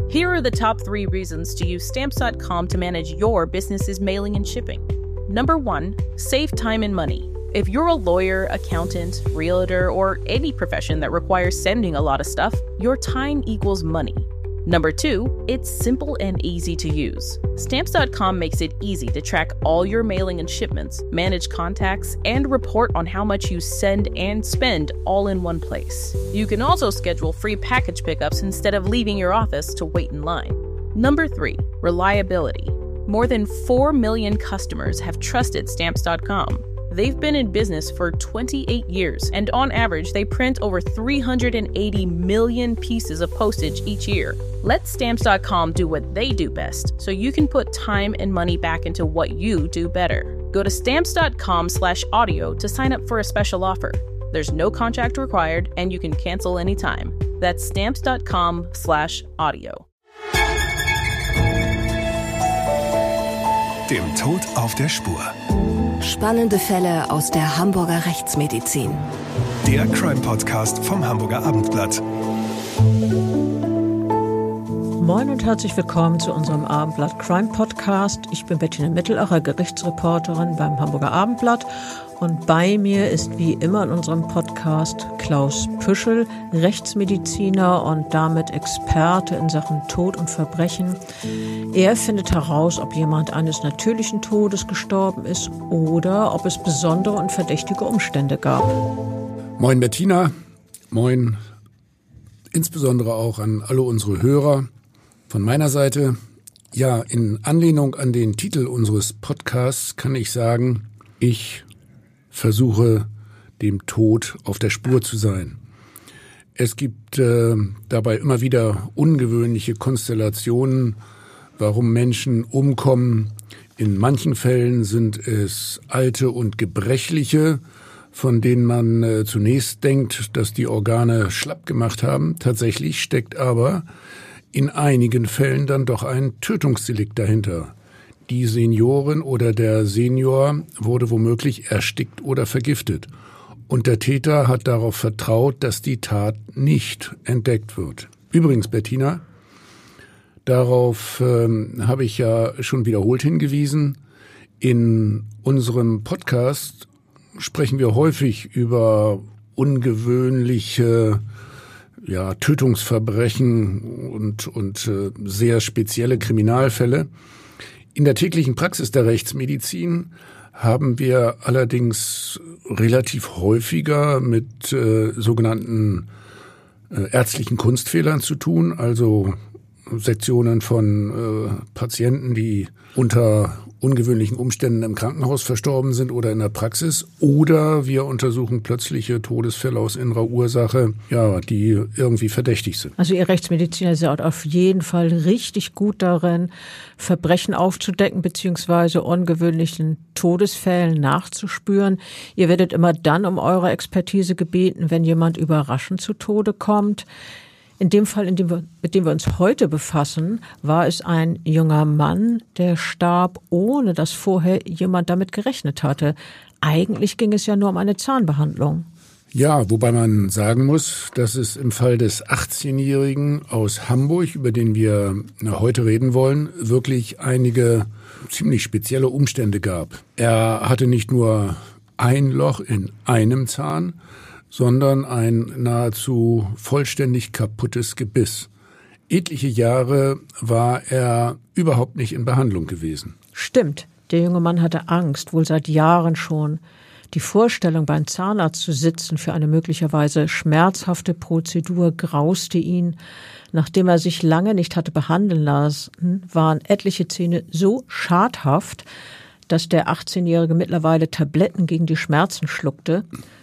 Here are the top 3 reasons to use Stamps.com to manage your business's mailing and shipping. Number 1, save time and money. If you're a lawyer, accountant, realtor, or any profession that requires sending a lot of stuff, your time equals money. Number 2, it's simple and easy to use. Stamps.com makes it easy to track all your mailing and shipments, manage contacts, and report on how much you send and spend all in one place. You can also schedule free package pickups instead of leaving your office to wait in line. Number 3, reliability. More than 4 million customers have trusted Stamps.com. They've been in business for 28 years, and on average, they print over 380 million pieces of postage each year. Let Stamps.com do what they do best, so you can put time and money back into what you do better. Go to Stamps.com/audio to sign up for a special offer. There's no contract required, and you can cancel anytime. That's Stamps.com/audio. Dem Tod auf der Spur. Spannende Fälle aus der Hamburger Rechtsmedizin. Der Crime-Podcast vom Hamburger Abendblatt. Moin und herzlich willkommen zu unserem Abendblatt Crime Podcast. Ich bin Bettina Mittelacher, Gerichtsreporterin beim Hamburger Abendblatt. Und bei mir ist wie immer in unserem Podcast Klaus Püschel, Rechtsmediziner und damit Experte in Sachen Tod und Verbrechen. Er findet heraus, ob jemand eines natürlichen Todes gestorben ist oder ob es besondere und verdächtige Umstände gab. Moin Bettina, moin insbesondere auch an alle unsere Hörer. Von meiner Seite, ja, in Anlehnung an den Titel unseres Podcasts kann ich sagen, ich versuche dem Tod auf der Spur zu sein. Es gibt dabei immer wieder ungewöhnliche Konstellationen, warum Menschen umkommen. In manchen Fällen sind es alte und gebrechliche, von denen man zunächst denkt, dass die Organe schlapp gemacht haben. Tatsächlich steckt aber in einigen Fällen dann doch ein Tötungsdelikt dahinter. Die Seniorin oder der Senior wurde womöglich erstickt oder vergiftet. Und der Täter hat darauf vertraut, dass die Tat nicht entdeckt wird. Übrigens, Bettina, darauf habe ich ja schon wiederholt hingewiesen. In unserem Podcast sprechen wir häufig über ungewöhnliche Tötungsverbrechen und sehr spezielle Kriminalfälle. In der täglichen Praxis der Rechtsmedizin haben wir allerdings relativ häufiger mit sogenannten ärztlichen Kunstfehlern zu tun, also Sektionen von Patienten, die unter ungewöhnlichen Umständen im Krankenhaus verstorben sind oder in der Praxis, oder wir untersuchen plötzliche Todesfälle aus innerer Ursache, die irgendwie verdächtig sind. Also ihr Rechtsmediziner seid auf jeden Fall richtig gut darin, Verbrechen aufzudecken bzw. ungewöhnlichen Todesfällen nachzuspüren. Ihr werdet immer dann um eure Expertise gebeten, wenn jemand überraschend zu Tode kommt. In dem Fall, mit dem wir uns heute befassen, war es ein junger Mann, der starb, ohne dass vorher jemand damit gerechnet hatte. Eigentlich ging es ja nur um eine Zahnbehandlung. Ja, wobei man sagen muss, dass es im Fall des 18-Jährigen aus Hamburg, über den wir heute reden wollen, wirklich einige ziemlich spezielle Umstände gab. Er hatte nicht nur ein Loch in einem Zahn, sondern ein nahezu vollständig kaputtes Gebiss. Etliche Jahre war er überhaupt nicht in Behandlung gewesen. Stimmt, der junge Mann hatte Angst, wohl seit Jahren schon. Die Vorstellung, beim Zahnarzt zu sitzen für eine möglicherweise schmerzhafte Prozedur grauste ihn. Nachdem er sich lange nicht hatte behandeln lassen, waren etliche Zähne so schadhaft, dass der 18-Jährige mittlerweile Tabletten gegen die Schmerzen schluckte.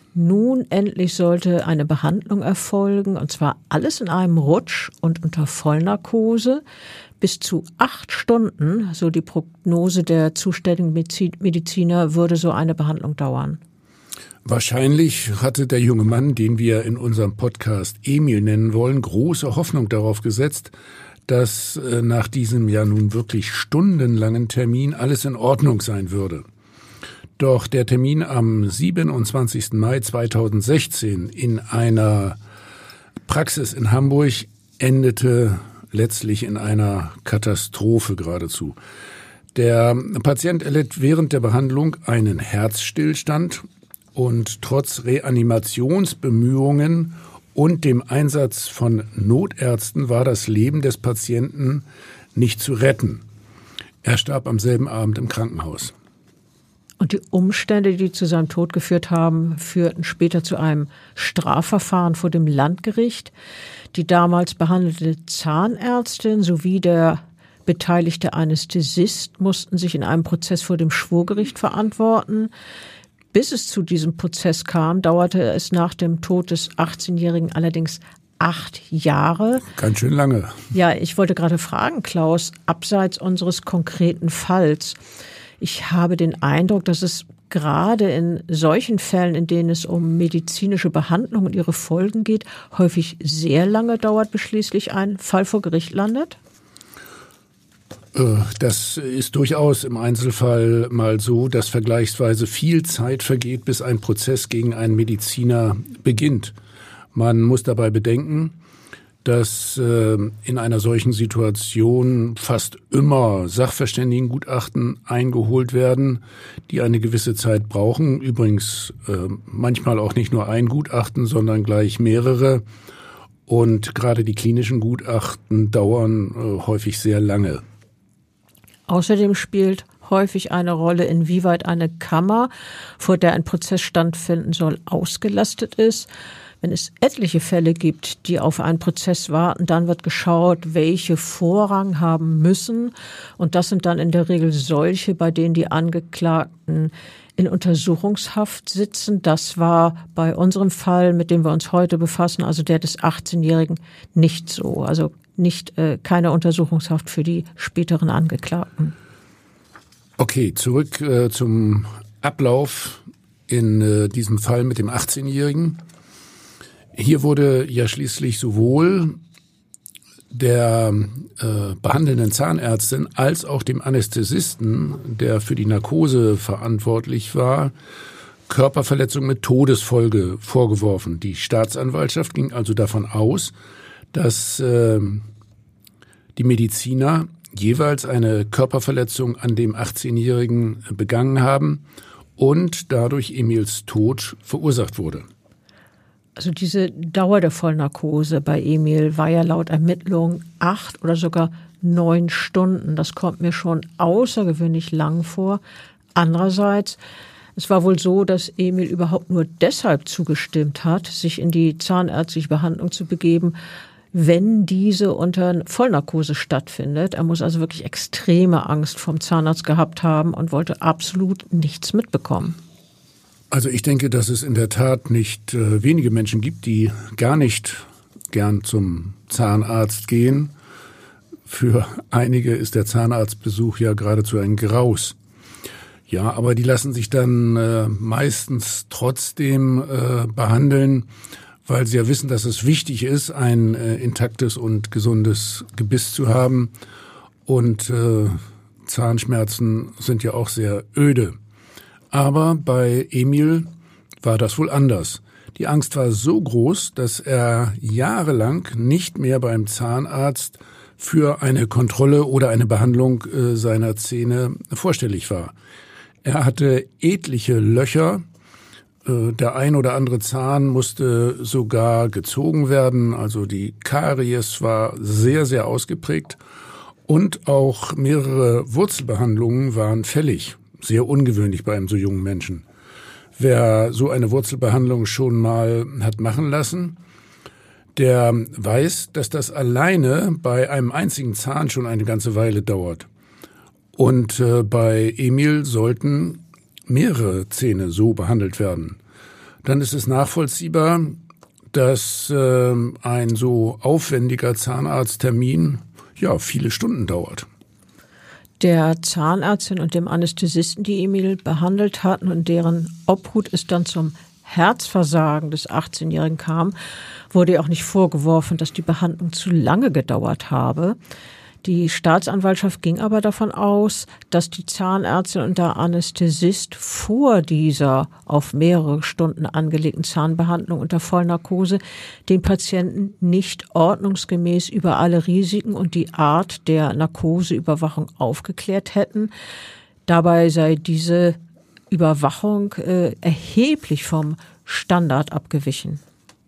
Nun endlich sollte eine Behandlung erfolgen, und zwar alles in einem Rutsch und unter Vollnarkose. Bis zu 8 Stunden, so die Prognose der zuständigen Mediziner, würde so eine Behandlung dauern. Wahrscheinlich hatte der junge Mann, den wir in unserem Podcast Emil nennen wollen, große Hoffnung darauf gesetzt, dass nach diesem ja nun wirklich stundenlangen Termin alles in Ordnung sein würde. Doch der Termin am 27. Mai 2016 in einer Praxis in Hamburg endete letztlich in einer Katastrophe geradezu. Der Patient erlitt während der Behandlung einen Herzstillstand und trotz Reanimationsbemühungen und dem Einsatz von Notärzten war das Leben des Patienten nicht zu retten. Er starb am selben Abend im Krankenhaus. Und die Umstände, die zu seinem Tod geführt haben, führten später zu einem Strafverfahren vor dem Landgericht. Die damals behandelte Zahnärztin sowie der beteiligte Anästhesist mussten sich in einem Prozess vor dem Schwurgericht verantworten. Bis es zu diesem Prozess kam, dauerte es nach dem Tod des 18-Jährigen allerdings 8 Jahre. Ganz schön lange. Ja, ich wollte gerade fragen, Klaus, abseits unseres konkreten Falls. Ich habe den Eindruck, dass es gerade in solchen Fällen, in denen es um medizinische Behandlung und ihre Folgen geht, häufig sehr lange dauert, bis schließlich ein Fall vor Gericht landet? Das ist durchaus im Einzelfall mal so, dass vergleichsweise viel Zeit vergeht, bis ein Prozess gegen einen Mediziner beginnt. Man muss dabei bedenken, dass in einer solchen Situation fast immer Sachverständigengutachten eingeholt werden, die eine gewisse Zeit brauchen. Übrigens manchmal auch nicht nur ein Gutachten, sondern gleich mehrere. Und gerade die klinischen Gutachten dauern häufig sehr lange. Außerdem spielt häufig eine Rolle, inwieweit eine Kammer, vor der ein Prozess stattfinden soll, ausgelastet ist. Wenn es etliche Fälle gibt, die auf einen Prozess warten, dann wird geschaut, welche Vorrang haben müssen. Und das sind dann in der Regel solche, bei denen die Angeklagten in Untersuchungshaft sitzen. Das war bei unserem Fall, mit dem wir uns heute befassen, also der des 18-Jährigen, nicht so. Also keine Untersuchungshaft für die späteren Angeklagten. Okay, zurück zum Ablauf in diesem Fall mit dem 18-Jährigen. Hier wurde ja schließlich sowohl der behandelnden Zahnärztin als auch dem Anästhesisten, der für die Narkose verantwortlich war, Körperverletzung mit Todesfolge vorgeworfen. Die Staatsanwaltschaft ging also davon aus, dass die Mediziner jeweils eine Körperverletzung an dem 18-Jährigen begangen haben und dadurch Emils Tod verursacht wurde. Also diese Dauer der Vollnarkose bei Emil war ja laut Ermittlung 8 oder sogar 9 Stunden. Das kommt mir schon außergewöhnlich lang vor. Andererseits, es war wohl so, dass Emil überhaupt nur deshalb zugestimmt hat, sich in die zahnärztliche Behandlung zu begeben, wenn diese unter Vollnarkose stattfindet. Er muss also wirklich extreme Angst vom Zahnarzt gehabt haben und wollte absolut nichts mitbekommen. Also ich denke, dass es in der Tat nicht wenige Menschen gibt, die gar nicht gern zum Zahnarzt gehen. Für einige ist der Zahnarztbesuch ja geradezu ein Graus. Ja, aber die lassen sich dann meistens trotzdem behandeln, weil sie ja wissen, dass es wichtig ist, ein intaktes und gesundes Gebiss zu haben. Und Zahnschmerzen sind ja auch sehr öde. Aber bei Emil war das wohl anders. Die Angst war so groß, dass er jahrelang nicht mehr beim Zahnarzt für eine Kontrolle oder eine Behandlung seiner Zähne vorstellig war. Er hatte etliche Löcher. Der ein oder andere Zahn musste sogar gezogen werden. Also die Karies war sehr, sehr ausgeprägt. Und auch mehrere Wurzelbehandlungen waren fällig. Sehr ungewöhnlich bei einem so jungen Menschen. Wer so eine Wurzelbehandlung schon mal hat machen lassen, der weiß, dass das alleine bei einem einzigen Zahn schon eine ganze Weile dauert. Und bei Emil sollten mehrere Zähne so behandelt werden. Dann ist es nachvollziehbar, dass ein so aufwendiger Zahnarzttermin viele Stunden dauert. Der Zahnärztin und dem Anästhesisten, die Emil behandelt hatten und deren Obhut es dann zum Herzversagen des 18-Jährigen kam, wurde auch nicht vorgeworfen, dass die Behandlung zu lange gedauert habe. Die Staatsanwaltschaft ging aber davon aus, dass die Zahnärztin und der Anästhesist vor dieser auf mehrere Stunden angelegten Zahnbehandlung unter Vollnarkose den Patienten nicht ordnungsgemäß über alle Risiken und die Art der Narkoseüberwachung aufgeklärt hätten. Dabei sei diese Überwachung erheblich vom Standard abgewichen.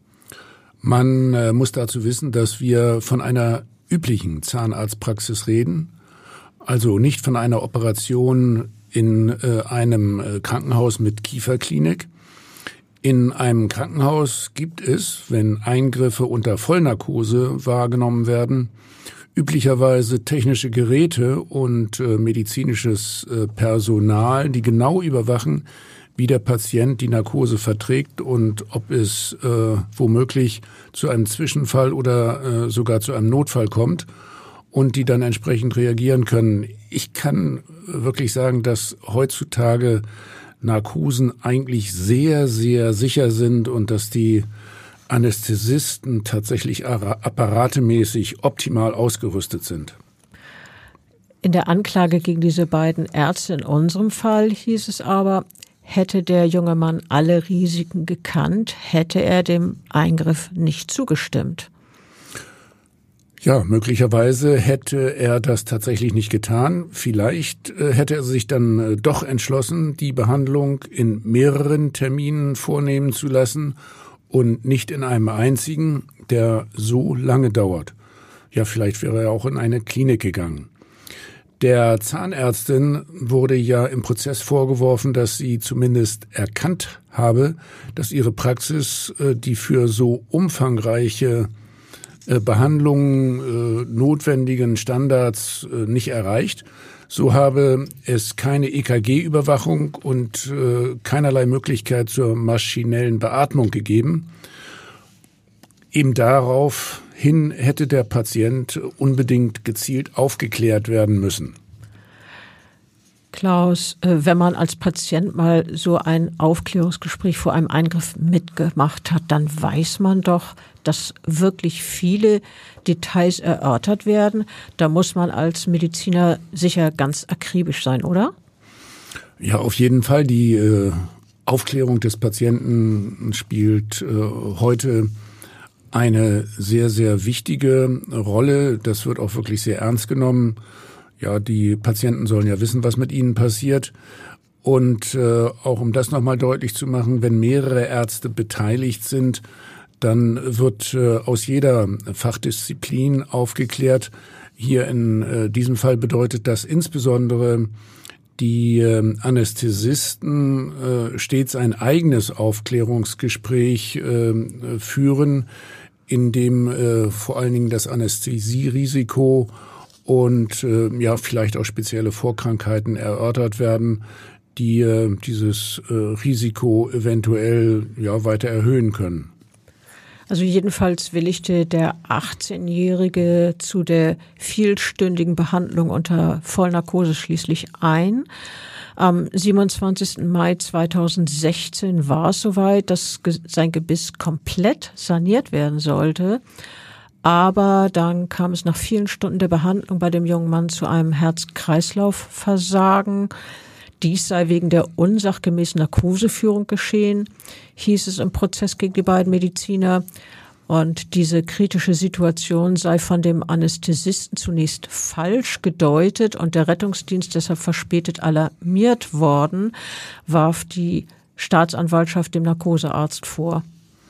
Man muss dazu wissen, dass wir von einer üblichen Zahnarztpraxis reden, also nicht von einer Operation in einem Krankenhaus mit Kieferklinik. In einem Krankenhaus gibt es, wenn Eingriffe unter Vollnarkose wahrgenommen werden, üblicherweise technische Geräte und medizinisches Personal, die genau überwachen, wie der Patient die Narkose verträgt und ob es womöglich zu einem Zwischenfall oder sogar zu einem Notfall kommt und die dann entsprechend reagieren können. Ich kann wirklich sagen, dass heutzutage Narkosen eigentlich sehr, sehr sicher sind und dass die Anästhesisten tatsächlich apparatemäßig optimal ausgerüstet sind. In der Anklage gegen diese beiden Ärzte in unserem Fall hieß es aber, hätte der junge Mann alle Risiken gekannt, hätte er dem Eingriff nicht zugestimmt. Ja, möglicherweise hätte er das tatsächlich nicht getan. Vielleicht hätte er sich dann doch entschlossen, die Behandlung in mehreren Terminen vornehmen zu lassen und nicht in einem einzigen, der so lange dauert. Ja, vielleicht wäre er auch in eine Klinik gegangen. Der Zahnärztin wurde ja im Prozess vorgeworfen, dass sie zumindest erkannt habe, dass ihre Praxis die für so umfangreiche Behandlungen notwendigen Standards nicht erreicht. So habe es keine EKG-Überwachung und keinerlei Möglichkeit zur maschinellen Beatmung gegeben. Eben daraufhin hätte der Patient unbedingt gezielt aufgeklärt werden müssen. Klaus, wenn man als Patient mal so ein Aufklärungsgespräch vor einem Eingriff mitgemacht hat, dann weiß man doch, dass wirklich viele Details erörtert werden. Da muss man als Mediziner sicher ganz akribisch sein, oder? Ja, auf jeden Fall. Die Aufklärung des Patienten spielt heute eine sehr, sehr wichtige Rolle. Das wird auch wirklich sehr ernst genommen. Ja, die Patienten sollen ja wissen, was mit ihnen passiert. Und auch um das nochmal deutlich zu machen, wenn mehrere Ärzte beteiligt sind, dann wird aus jeder Fachdisziplin aufgeklärt. Hier in diesem Fall bedeutet das insbesondere, die Anästhesisten stets ein eigenes Aufklärungsgespräch führen, in dem vor allen Dingen das Anästhesierisiko und ja vielleicht auch spezielle Vorkrankheiten erörtert werden, die dieses Risiko eventuell ja weiter erhöhen können. Also jedenfalls willigte der 18-Jährige zu der vielstündigen Behandlung unter Vollnarkose schließlich ein. Am 27. Mai 2016 war es soweit, dass sein Gebiss komplett saniert werden sollte. Aber dann kam es nach vielen Stunden der Behandlung bei dem jungen Mann zu einem Herz-Kreislauf-Versagen. Dies sei wegen der unsachgemäßen Narkoseführung geschehen, hieß es im Prozess gegen die beiden Mediziner. Und diese kritische Situation sei von dem Anästhesisten zunächst falsch gedeutet und der Rettungsdienst deshalb verspätet alarmiert worden, warf die Staatsanwaltschaft dem Narkosearzt vor.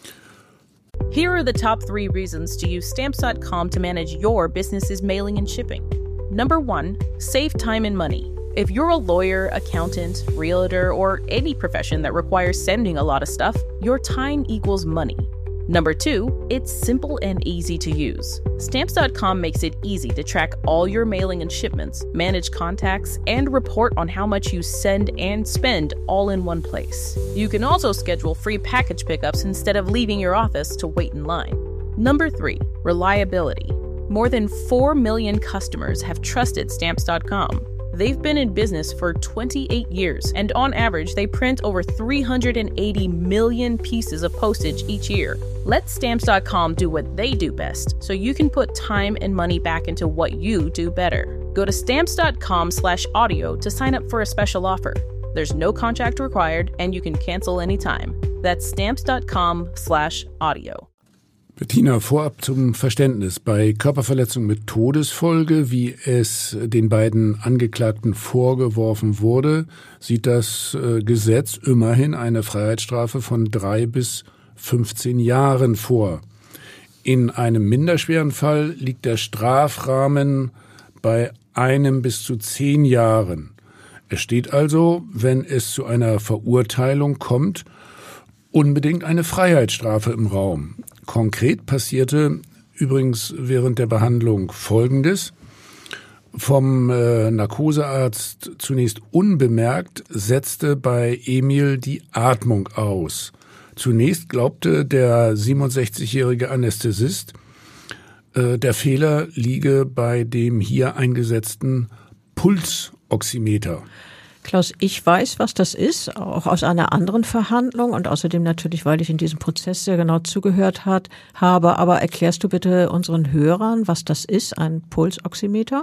Here are the top 3 reasons to use Stamps.com to manage your business's mailing and shipping. Number 1, save time and money. If you're a lawyer, accountant, realtor, or any profession that requires sending a lot of stuff, your time equals money. Number 2, it's simple and easy to use. Stamps.com makes it easy to track all your mailing and shipments, manage contacts, and report on how much you send and spend all in one place. You can also schedule free package pickups instead of leaving your office to wait in line. Number 3, reliability. More than 4 million customers have trusted Stamps.com. They've been in business for 28 years, and on average, they print over 380 million pieces of postage each year. Let Stamps.com do what they do best, so you can put time and money back into what you do better. Go to Stamps.com/audio to sign up for a special offer. There's no contract required, and you can cancel anytime. That's Stamps.com/audio. Bettina, vorab zum Verständnis. Bei Körperverletzung mit Todesfolge, wie es den beiden Angeklagten vorgeworfen wurde, sieht das Gesetz immerhin eine Freiheitsstrafe von 3 bis 15 Jahren vor. In einem minderschweren Fall liegt der Strafrahmen bei 1 bis zu 10 Jahren. Es steht also, wenn es zu einer Verurteilung kommt, unbedingt eine Freiheitsstrafe im Raum. Konkret passierte übrigens während der Behandlung Folgendes. Vom Narkosearzt zunächst unbemerkt setzte bei Emil die Atmung aus. Zunächst glaubte der 67-jährige Anästhesist, der Fehler liege bei dem hier eingesetzten Pulsoximeter. Klaus, ich weiß, was das ist, auch aus einer anderen Verhandlung und außerdem natürlich, weil ich in diesem Prozess sehr genau zugehört habe. Aber erklärst du bitte unseren Hörern, was das ist, ein Pulsoximeter?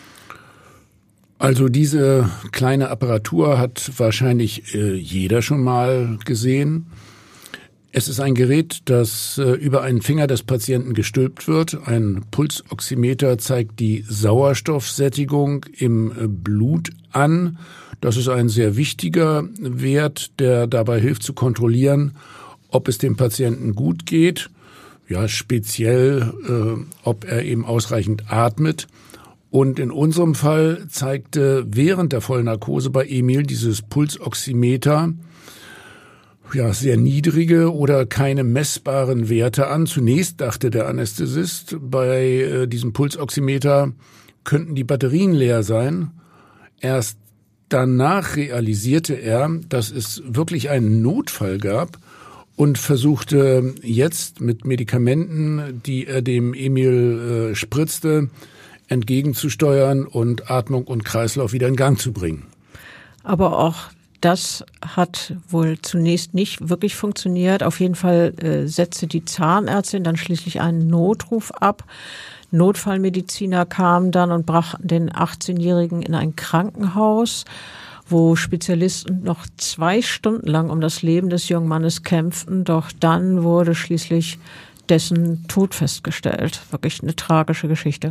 Also diese kleine Apparatur hat wahrscheinlich jeder schon mal gesehen. Es ist ein Gerät, das über einen Finger des Patienten gestülpt wird. Ein Pulsoximeter zeigt die Sauerstoffsättigung im Blut an. Das ist ein sehr wichtiger Wert, der dabei hilft zu kontrollieren, ob es dem Patienten gut geht, ja speziell, ob er eben ausreichend atmet. Und in unserem Fall zeigte während der Vollnarkose bei Emil dieses Pulsoximeter ja sehr niedrige oder keine messbaren Werte an. Zunächst dachte der Anästhesist, bei diesem Pulsoximeter könnten die Batterien leer sein. Erst danach realisierte er, dass es wirklich einen Notfall gab und versuchte jetzt mit Medikamenten, die er dem Emil spritzte, entgegenzusteuern und Atmung und Kreislauf wieder in Gang zu bringen. Aber auch das hat wohl zunächst nicht wirklich funktioniert. Auf jeden Fall setzte die Zahnärztin dann schließlich einen Notruf ab. Notfallmediziner kamen dann und brachten den 18-Jährigen in ein Krankenhaus, wo Spezialisten noch 2 Stunden lang um das Leben des jungen Mannes kämpften. Doch dann wurde schließlich dessen Tod festgestellt. Wirklich eine tragische Geschichte.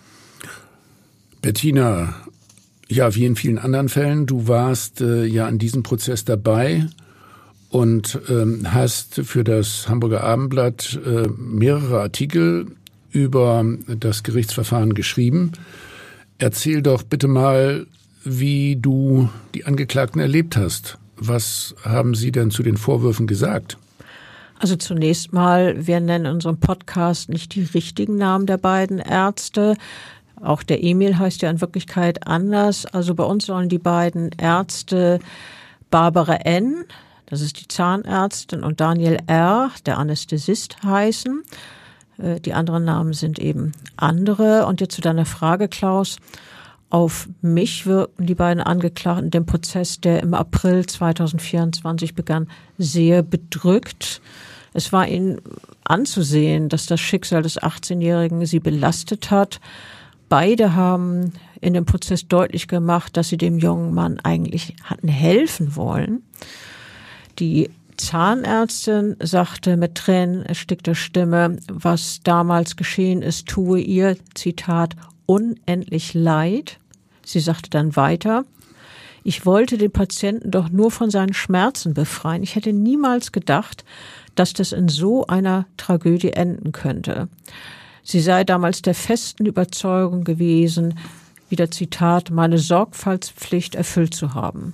Bettina, ja, wie in vielen anderen Fällen, du warst ja an diesem Prozess dabei und hast für das Hamburger Abendblatt mehrere Artikel über das Gerichtsverfahren geschrieben. Erzähl doch bitte mal, wie du die Angeklagten erlebt hast. Was haben sie denn zu den Vorwürfen gesagt? Also zunächst mal, wir nennen in unserem Podcast nicht die richtigen Namen der beiden Ärzte. Auch der Emil heißt ja in Wirklichkeit anders. Also bei uns sollen die beiden Ärzte Barbara N., das ist die Zahnärztin, und Daniel R., der Anästhesist, heißen. Die anderen Namen sind eben andere. Und jetzt zu deiner Frage, Klaus. Auf mich wirken die beiden Angeklagten in dem Prozess, der im April 2024 begann, sehr bedrückt. Es war ihnen anzusehen, dass das Schicksal des 18-Jährigen sie belastet hat. Beide haben in dem Prozess deutlich gemacht, dass sie dem jungen Mann eigentlich hatten helfen wollen. Die Zahnärztin sagte mit tränenerstickter Stimme, was damals geschehen ist, tue ihr, Zitat, unendlich leid. Sie sagte dann weiter, ich wollte den Patienten doch nur von seinen Schmerzen befreien. Ich hätte niemals gedacht, dass das in so einer Tragödie enden könnte. Sie sei damals der festen Überzeugung gewesen, wieder Zitat, meine Sorgfaltspflicht erfüllt zu haben.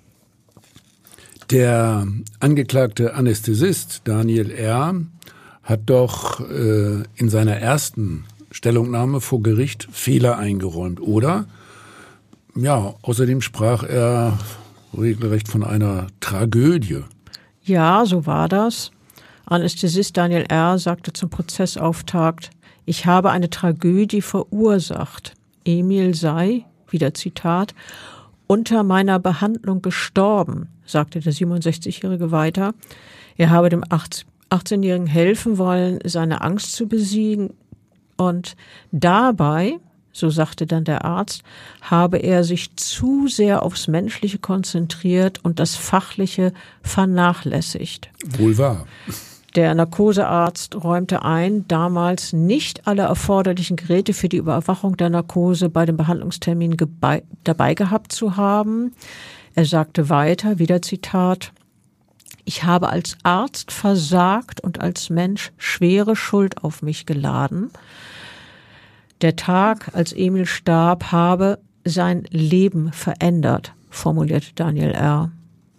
Der angeklagte Anästhesist Daniel R. hat doch in seiner ersten Stellungnahme vor Gericht Fehler eingeräumt, oder? Ja, außerdem sprach er regelrecht von einer Tragödie. Ja, so war das. Anästhesist Daniel R. sagte zum Prozessauftakt, ich habe eine Tragödie verursacht. Emil sei, wieder Zitat, unter meiner Behandlung gestorben, sagte der 67-Jährige weiter. Er habe dem 18-Jährigen helfen wollen, seine Angst zu besiegen und dabei, so sagte dann der Arzt, habe er sich zu sehr aufs Menschliche konzentriert und das Fachliche vernachlässigt. Wohl wahr. Der Narkosearzt räumte ein, damals nicht alle erforderlichen Geräte für die Überwachung der Narkose bei dem Behandlungstermin dabei gehabt zu haben. Er sagte weiter, wieder Zitat, ich habe als Arzt versagt und als Mensch schwere Schuld auf mich geladen. Der Tag, als Emil starb, habe sein Leben verändert, formulierte Daniel R.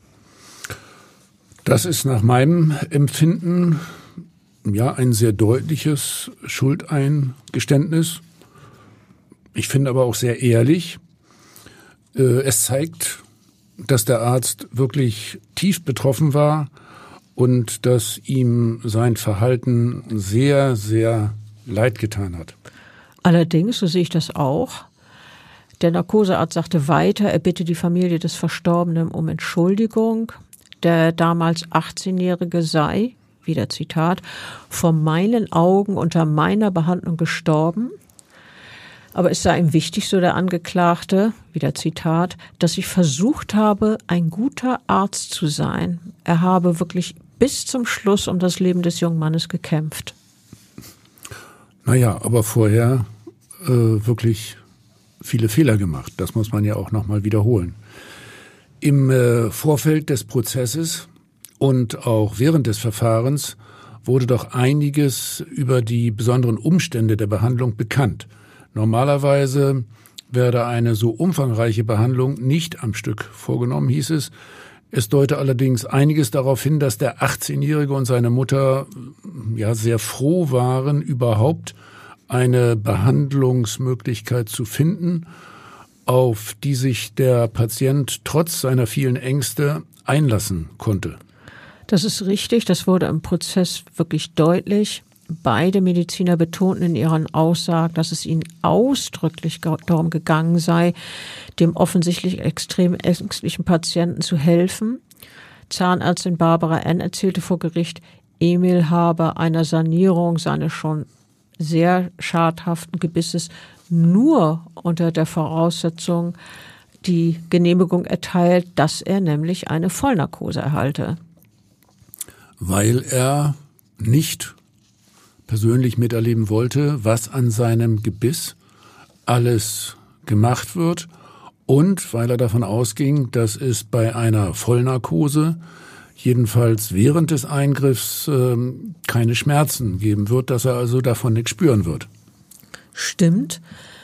Das ist nach meinem Empfinden ja ein sehr deutliches Schuldeingeständnis. Ich finde aber auch sehr ehrlich. Es zeigt, dass der Arzt wirklich tief betroffen war und dass ihm sein Verhalten sehr, sehr leid getan hat. Allerdings, so sehe ich das auch, der Narkosearzt sagte weiter, er bitte die Familie des Verstorbenen um Entschuldigung. Der damals 18-Jährige sei, wieder Zitat, vor meinen Augen unter meiner Behandlung gestorben. Aber es sei ihm wichtig, so der Angeklagte, wieder Zitat, dass ich versucht habe, ein guter Arzt zu sein. Er habe wirklich bis zum Schluss um das Leben des jungen Mannes gekämpft. Naja, aber vorher wirklich viele Fehler gemacht. Das muss man ja auch nochmal wiederholen. Im Vorfeld des Prozesses und auch während des Verfahrens wurde doch einiges über die besonderen Umstände der Behandlung bekannt. Normalerweise werde eine so umfangreiche Behandlung nicht am Stück vorgenommen, hieß es. Es deute allerdings einiges darauf hin, dass der 18-Jährige und seine Mutter ja sehr froh waren, überhaupt eine Behandlungsmöglichkeit zu finden, auf die sich der Patient trotz seiner vielen Ängste einlassen konnte. Das ist richtig, das wurde im Prozess wirklich deutlich. Beide Mediziner betonten in ihren Aussagen, dass es ihnen ausdrücklich darum gegangen sei, dem offensichtlich extrem ängstlichen Patienten zu helfen. Zahnärztin Barbara N. erzählte vor Gericht, Emil habe einer Sanierung seines schon sehr schadhaften Gebisses nur unter der Voraussetzung die Genehmigung erteilt, dass er nämlich eine Vollnarkose erhalte. Weil er nicht persönlich miterleben wollte, was an seinem Gebiss alles gemacht wird und weil er davon ausging, dass es bei einer Vollnarkose jedenfalls während des Eingriffs keine Schmerzen geben wird, dass er also davon nichts spüren wird. Stimmt.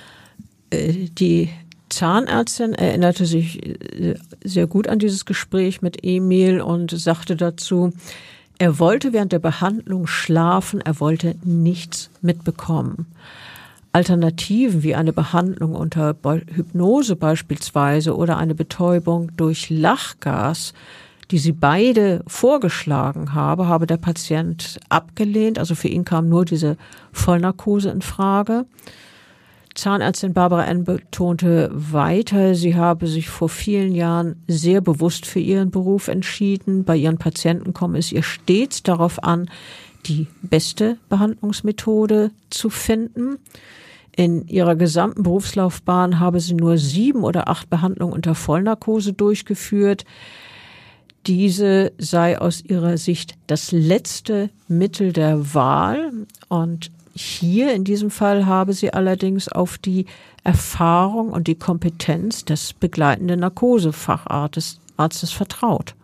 Die Zahnärztin erinnerte sich sehr gut an dieses Gespräch mit Emil und sagte dazu, er wollte während der Behandlung schlafen, er wollte nichts mitbekommen. Alternativen wie eine Behandlung unter Hypnose beispielsweise oder eine Betäubung durch Lachgas, die sie beide vorgeschlagen habe der Patient abgelehnt. Also für ihn kam nur diese Vollnarkose in Frage. Zahnärztin Barbara N. betonte weiter, sie habe sich vor vielen Jahren sehr bewusst für ihren Beruf entschieden. Bei ihren Patienten komme es ihr stets darauf an, die beste Behandlungsmethode zu finden. In ihrer gesamten Berufslaufbahn habe sie nur 7 oder 8 Behandlungen unter Vollnarkose durchgeführt. Diese sei aus ihrer Sicht das letzte Mittel der Wahl und hier in diesem Fall habe sie allerdings auf die Erfahrung und die Kompetenz des begleitenden Narkosefachrates Arztes vertraut.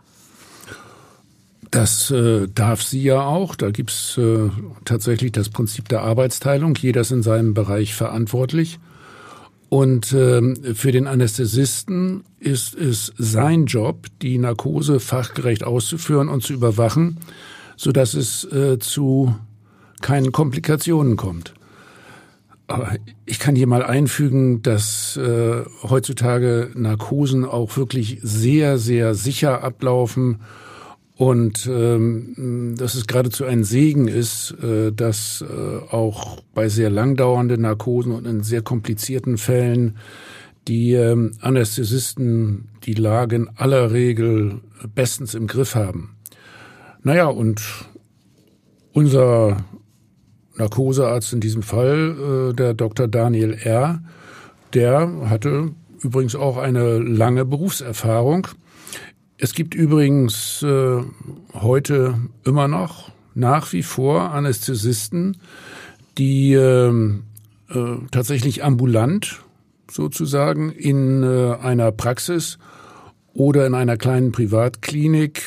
Das darf sie ja auch. Da gibt's tatsächlich das Prinzip der Arbeitsteilung. Jeder ist in seinem Bereich verantwortlich. Und für den Anästhesisten ist es sein Job, die Narkose fachgerecht auszuführen und zu überwachen, sodass es zu keinen Komplikationen kommt. Aber ich kann hier mal einfügen, dass heutzutage Narkosen auch wirklich sehr, sehr sicher ablaufen und dass es geradezu ein Segen ist, dass auch bei sehr langdauernden Narkosen und in sehr komplizierten Fällen die Anästhesisten die Lage in aller Regel bestens im Griff haben. Naja, und unser Narkosearzt in diesem Fall, der Dr. Daniel R., der hatte übrigens auch eine lange Berufserfahrung. Es gibt übrigens heute immer noch nach wie vor Anästhesisten, die tatsächlich ambulant sozusagen in einer Praxis oder in einer kleinen Privatklinik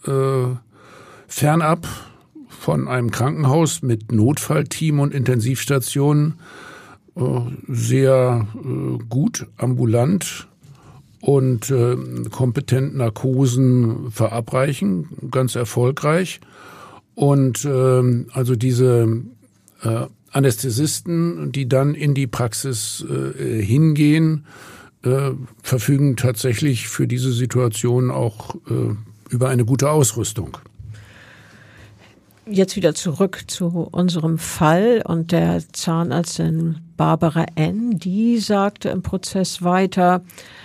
fernab von einem Krankenhaus mit Notfallteam und Intensivstationen sehr gut ambulant und kompetent Narkosen verabreichen, ganz erfolgreich. Und also diese Anästhesisten, die dann in die Praxis hingehen, verfügen tatsächlich für diese Situation auch über eine gute Ausrüstung. Jetzt wieder zurück zu unserem Fall und der Zahnärztin Barbara N., die sagte im Prozess weiter,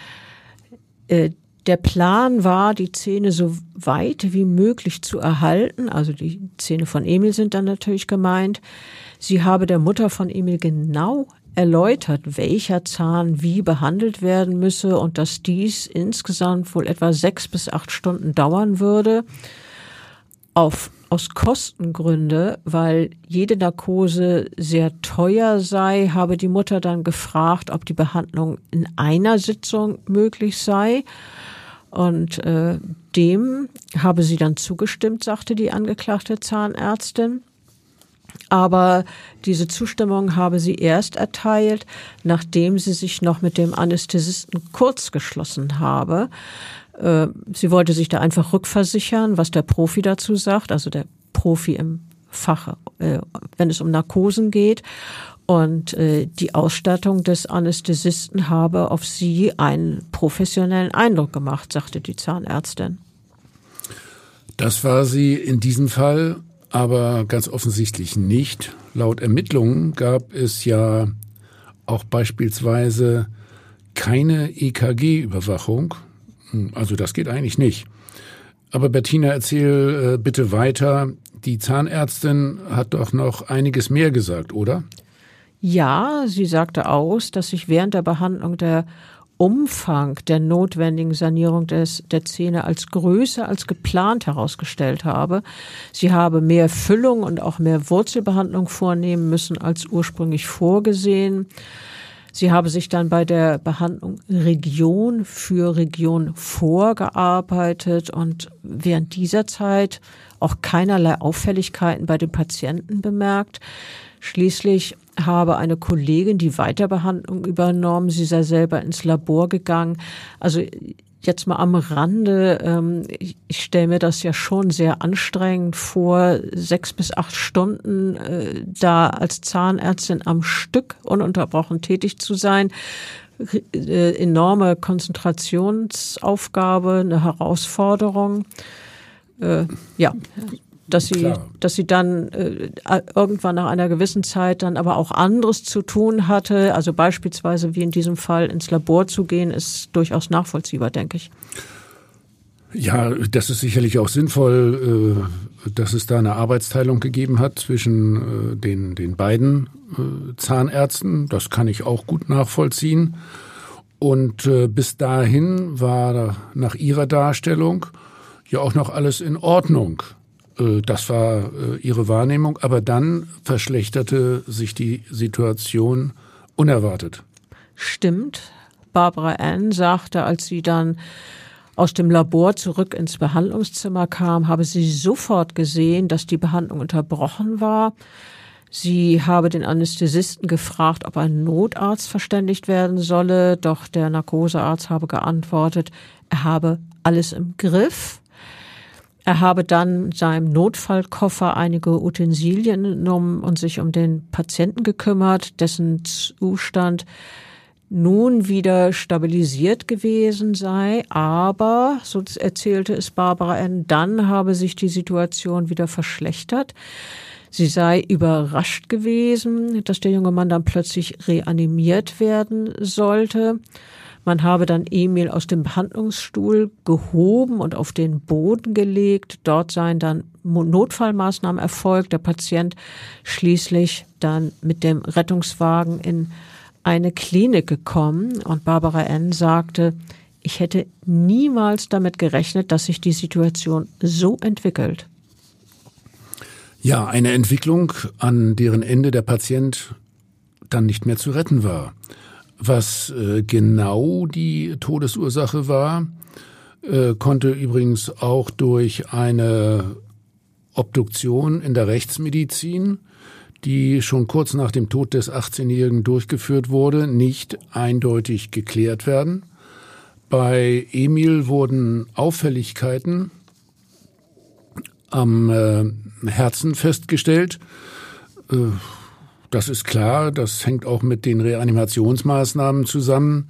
der Plan war, die Zähne so weit wie möglich zu erhalten, also die Zähne von Emil sind dann natürlich gemeint. Sie habe der Mutter von Emil genau erläutert, welcher Zahn wie behandelt werden müsse und dass dies insgesamt wohl etwa 6 bis 8 Stunden dauern würde. Aus Kostengründe, weil jede Narkose sehr teuer sei, habe die Mutter dann gefragt, ob die Behandlung in einer Sitzung möglich sei. Und dem habe sie dann zugestimmt, sagte die angeklagte Zahnärztin. Aber diese Zustimmung habe sie erst erteilt, nachdem sie sich noch mit dem Anästhesisten kurzgeschlossen habe. Sie wollte sich da einfach rückversichern, was der Profi dazu sagt, also der Profi im Fach, wenn es um Narkosen geht. Und die Ausstattung des Anästhesisten habe auf sie einen professionellen Eindruck gemacht, sagte die Zahnärztin. Das war sie in diesem Fall aber ganz offensichtlich nicht. Laut Ermittlungen gab es ja auch beispielsweise keine EKG-Überwachung. Also das geht eigentlich nicht. Aber Bettina, erzähl bitte weiter. Die Zahnärztin hat doch noch einiges mehr gesagt, oder? Ja, sie sagte aus, dass sich während der Behandlung der Umfang der notwendigen Sanierung der Zähne als größer als geplant herausgestellt habe. Sie habe mehr Füllung und auch mehr Wurzelbehandlung vornehmen müssen als ursprünglich vorgesehen. Sie habe sich dann bei der Behandlung Region für Region vorgearbeitet und während dieser Zeit auch keinerlei Auffälligkeiten bei den Patienten bemerkt. Schließlich habe eine Kollegin die Weiterbehandlung übernommen. Sie sei selber ins Labor gegangen. Also jetzt mal am Rande, ich stelle mir das ja schon sehr anstrengend vor, 6 bis 8 Stunden da als Zahnärztin am Stück ununterbrochen tätig zu sein. Enorme Konzentrationsaufgabe, eine Herausforderung. Dass sie dann irgendwann nach einer gewissen Zeit dann aber auch anderes zu tun hatte, also beispielsweise wie in diesem Fall ins Labor zu gehen, ist durchaus nachvollziehbar, denke ich. Ja, das ist sicherlich auch sinnvoll, dass es da eine Arbeitsteilung gegeben hat zwischen den beiden Zahnärzten. Das kann ich auch gut nachvollziehen. Und bis dahin war nach ihrer Darstellung ja auch noch alles in Ordnung. Das war ihre Wahrnehmung, aber dann verschlechterte sich die Situation unerwartet. Stimmt. Barbara N. sagte, als sie dann aus dem Labor zurück ins Behandlungszimmer kam, habe sie sofort gesehen, dass die Behandlung unterbrochen war. Sie habe den Anästhesisten gefragt, ob ein Notarzt verständigt werden solle, doch der Narkosearzt habe geantwortet, er habe alles im Griff. Er habe dann in seinem Notfallkoffer einige Utensilien genommen und sich um den Patienten gekümmert, dessen Zustand nun wieder stabilisiert gewesen sei. Aber, so erzählte es Barbara N., dann habe sich die Situation wieder verschlechtert. Sie sei überrascht gewesen, dass der junge Mann dann plötzlich reanimiert werden sollte. Man habe dann Emil aus dem Behandlungsstuhl gehoben und auf den Boden gelegt. Dort seien dann Notfallmaßnahmen erfolgt. Der Patient schließlich dann mit dem Rettungswagen in eine Klinik gekommen. Und Barbara N. sagte, ich hätte niemals damit gerechnet, dass sich die Situation so entwickelt. Ja, eine Entwicklung, an deren Ende der Patient dann nicht mehr zu retten war. Was genau die Todesursache war, konnte übrigens auch durch eine Obduktion in der Rechtsmedizin, die schon kurz nach dem Tod des 18-Jährigen durchgeführt wurde, nicht eindeutig geklärt werden. Bei Emil wurden Auffälligkeiten am Herzen festgestellt. Das ist klar, das hängt auch mit den Reanimationsmaßnahmen zusammen.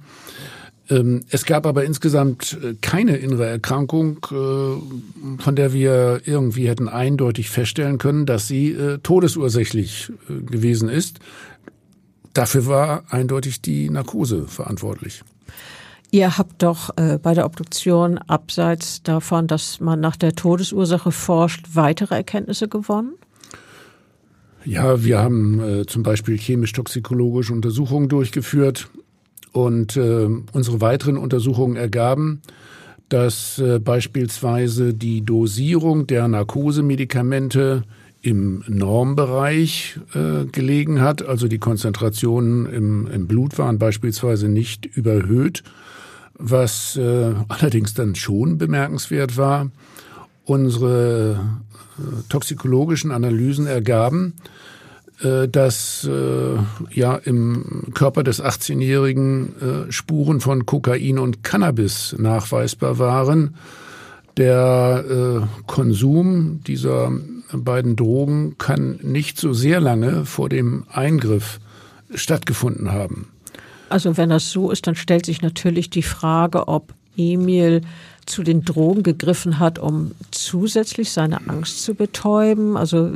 Es gab aber insgesamt keine innere Erkrankung, von der wir irgendwie hätten eindeutig feststellen können, dass sie todesursächlich gewesen ist. Dafür war eindeutig die Narkose verantwortlich. Ihr habt doch bei der Obduktion, abseits davon, dass man nach der Todesursache forscht, weitere Erkenntnisse gewonnen? Ja, wir haben zum Beispiel chemisch-toxikologische Untersuchungen durchgeführt und unsere weiteren Untersuchungen ergaben, dass beispielsweise die Dosierung der Narkosemedikamente im Normbereich gelegen hat, also die Konzentrationen im Blut waren beispielsweise nicht überhöht, was allerdings dann schon bemerkenswert war. Unsere toxikologischen Analysen ergaben, dass im Körper des 18-Jährigen Spuren von Kokain und Cannabis nachweisbar waren. Der Konsum dieser beiden Drogen kann nicht so sehr lange vor dem Eingriff stattgefunden haben. Also wenn das so ist, dann stellt sich natürlich die Frage, ob Emil zu den Drogen gegriffen hat, um zusätzlich seine Angst zu betäuben. Also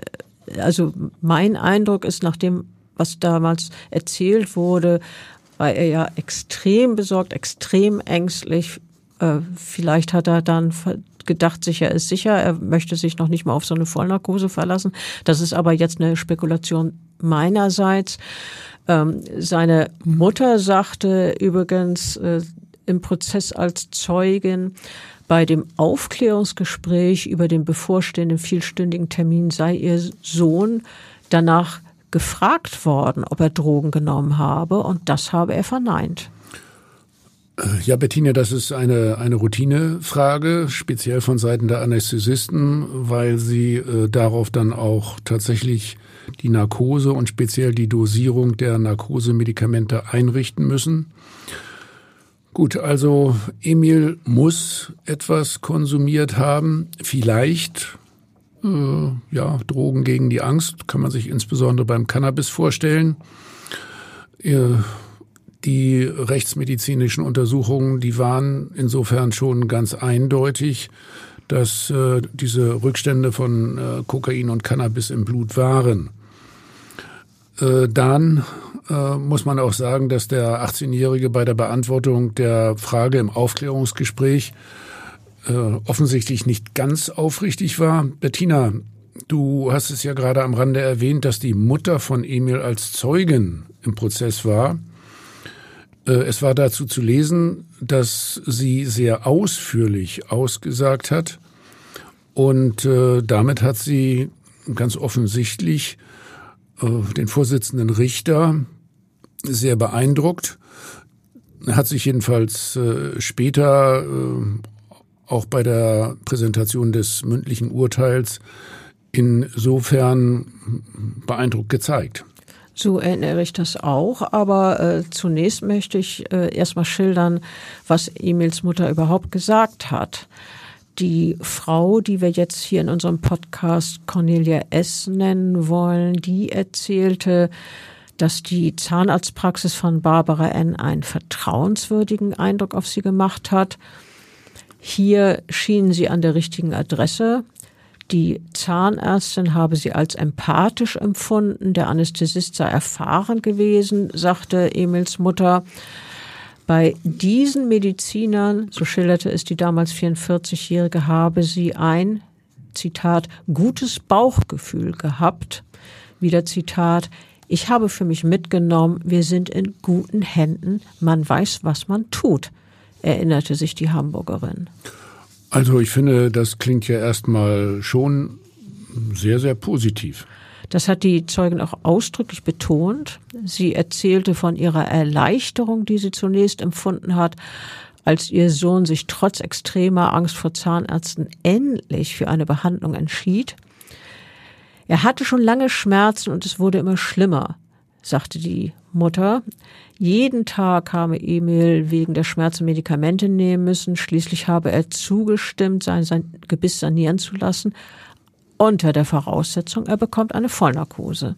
mein Eindruck ist, nach dem, was damals erzählt wurde, war er ja extrem besorgt, extrem ängstlich. Vielleicht hat er dann gedacht, er ist sicher, er möchte sich noch nicht mal auf so eine Vollnarkose verlassen. Das ist aber jetzt eine Spekulation meinerseits. Seine Mutter sagte übrigens im Prozess als Zeugin, bei dem Aufklärungsgespräch über den bevorstehenden vielstündigen Termin sei ihr Sohn danach gefragt worden, ob er Drogen genommen habe, und das habe er verneint. Ja, Bettina, das ist eine Routinefrage, speziell von Seiten der Anästhesisten, weil sie darauf dann auch tatsächlich die Narkose und speziell die Dosierung der Narkosemedikamente einrichten müssen. Gut, also Emil muss etwas konsumiert haben, vielleicht Drogen gegen die Angst, kann man sich insbesondere beim Cannabis vorstellen. Die rechtsmedizinischen Untersuchungen, die waren insofern schon ganz eindeutig, dass diese Rückstände von Kokain und Cannabis im Blut waren. Dann muss man auch sagen, dass der 18-Jährige bei der Beantwortung der Frage im Aufklärungsgespräch offensichtlich nicht ganz aufrichtig war. Bettina, du hast es ja gerade am Rande erwähnt, dass die Mutter von Emil als Zeugin im Prozess war. Es war dazu zu lesen, dass sie sehr ausführlich ausgesagt hat und damit hat sie ganz offensichtlich den Vorsitzenden Richter sehr beeindruckt. Er hat sich jedenfalls später auch bei der Präsentation des mündlichen Urteils insofern beeindruckt gezeigt. So erinnere ich das auch, aber zunächst möchte ich erstmal schildern, was Emils Mutter überhaupt gesagt hat. Die Frau, die wir jetzt hier in unserem Podcast Cornelia S. nennen wollen, die erzählte, dass die Zahnarztpraxis von Barbara N. einen vertrauenswürdigen Eindruck auf sie gemacht hat. Hier schien sie an der richtigen Adresse. Die Zahnärztin habe sie als empathisch empfunden. Der Anästhesist sei erfahren gewesen, sagte Emils Mutter. Bei diesen Medizinern, so schilderte es die damals 44-Jährige, habe sie ein, Zitat, gutes Bauchgefühl gehabt. Wieder Zitat, ich habe für mich mitgenommen, wir sind in guten Händen, man weiß, was man tut, erinnerte sich die Hamburgerin. Also ich finde, das klingt ja erstmal schon sehr, sehr positiv. Das hat die Zeugin auch ausdrücklich betont. Sie erzählte von ihrer Erleichterung, die sie zunächst empfunden hat, als ihr Sohn sich trotz extremer Angst vor Zahnärzten endlich für eine Behandlung entschied. Er hatte schon lange Schmerzen und es wurde immer schlimmer, sagte die Mutter. Jeden Tag habe Emil wegen der Schmerzen Medikamente nehmen müssen. Schließlich habe er zugestimmt, sein Gebiss sanieren zu lassen, unter der Voraussetzung, er bekommt eine Vollnarkose.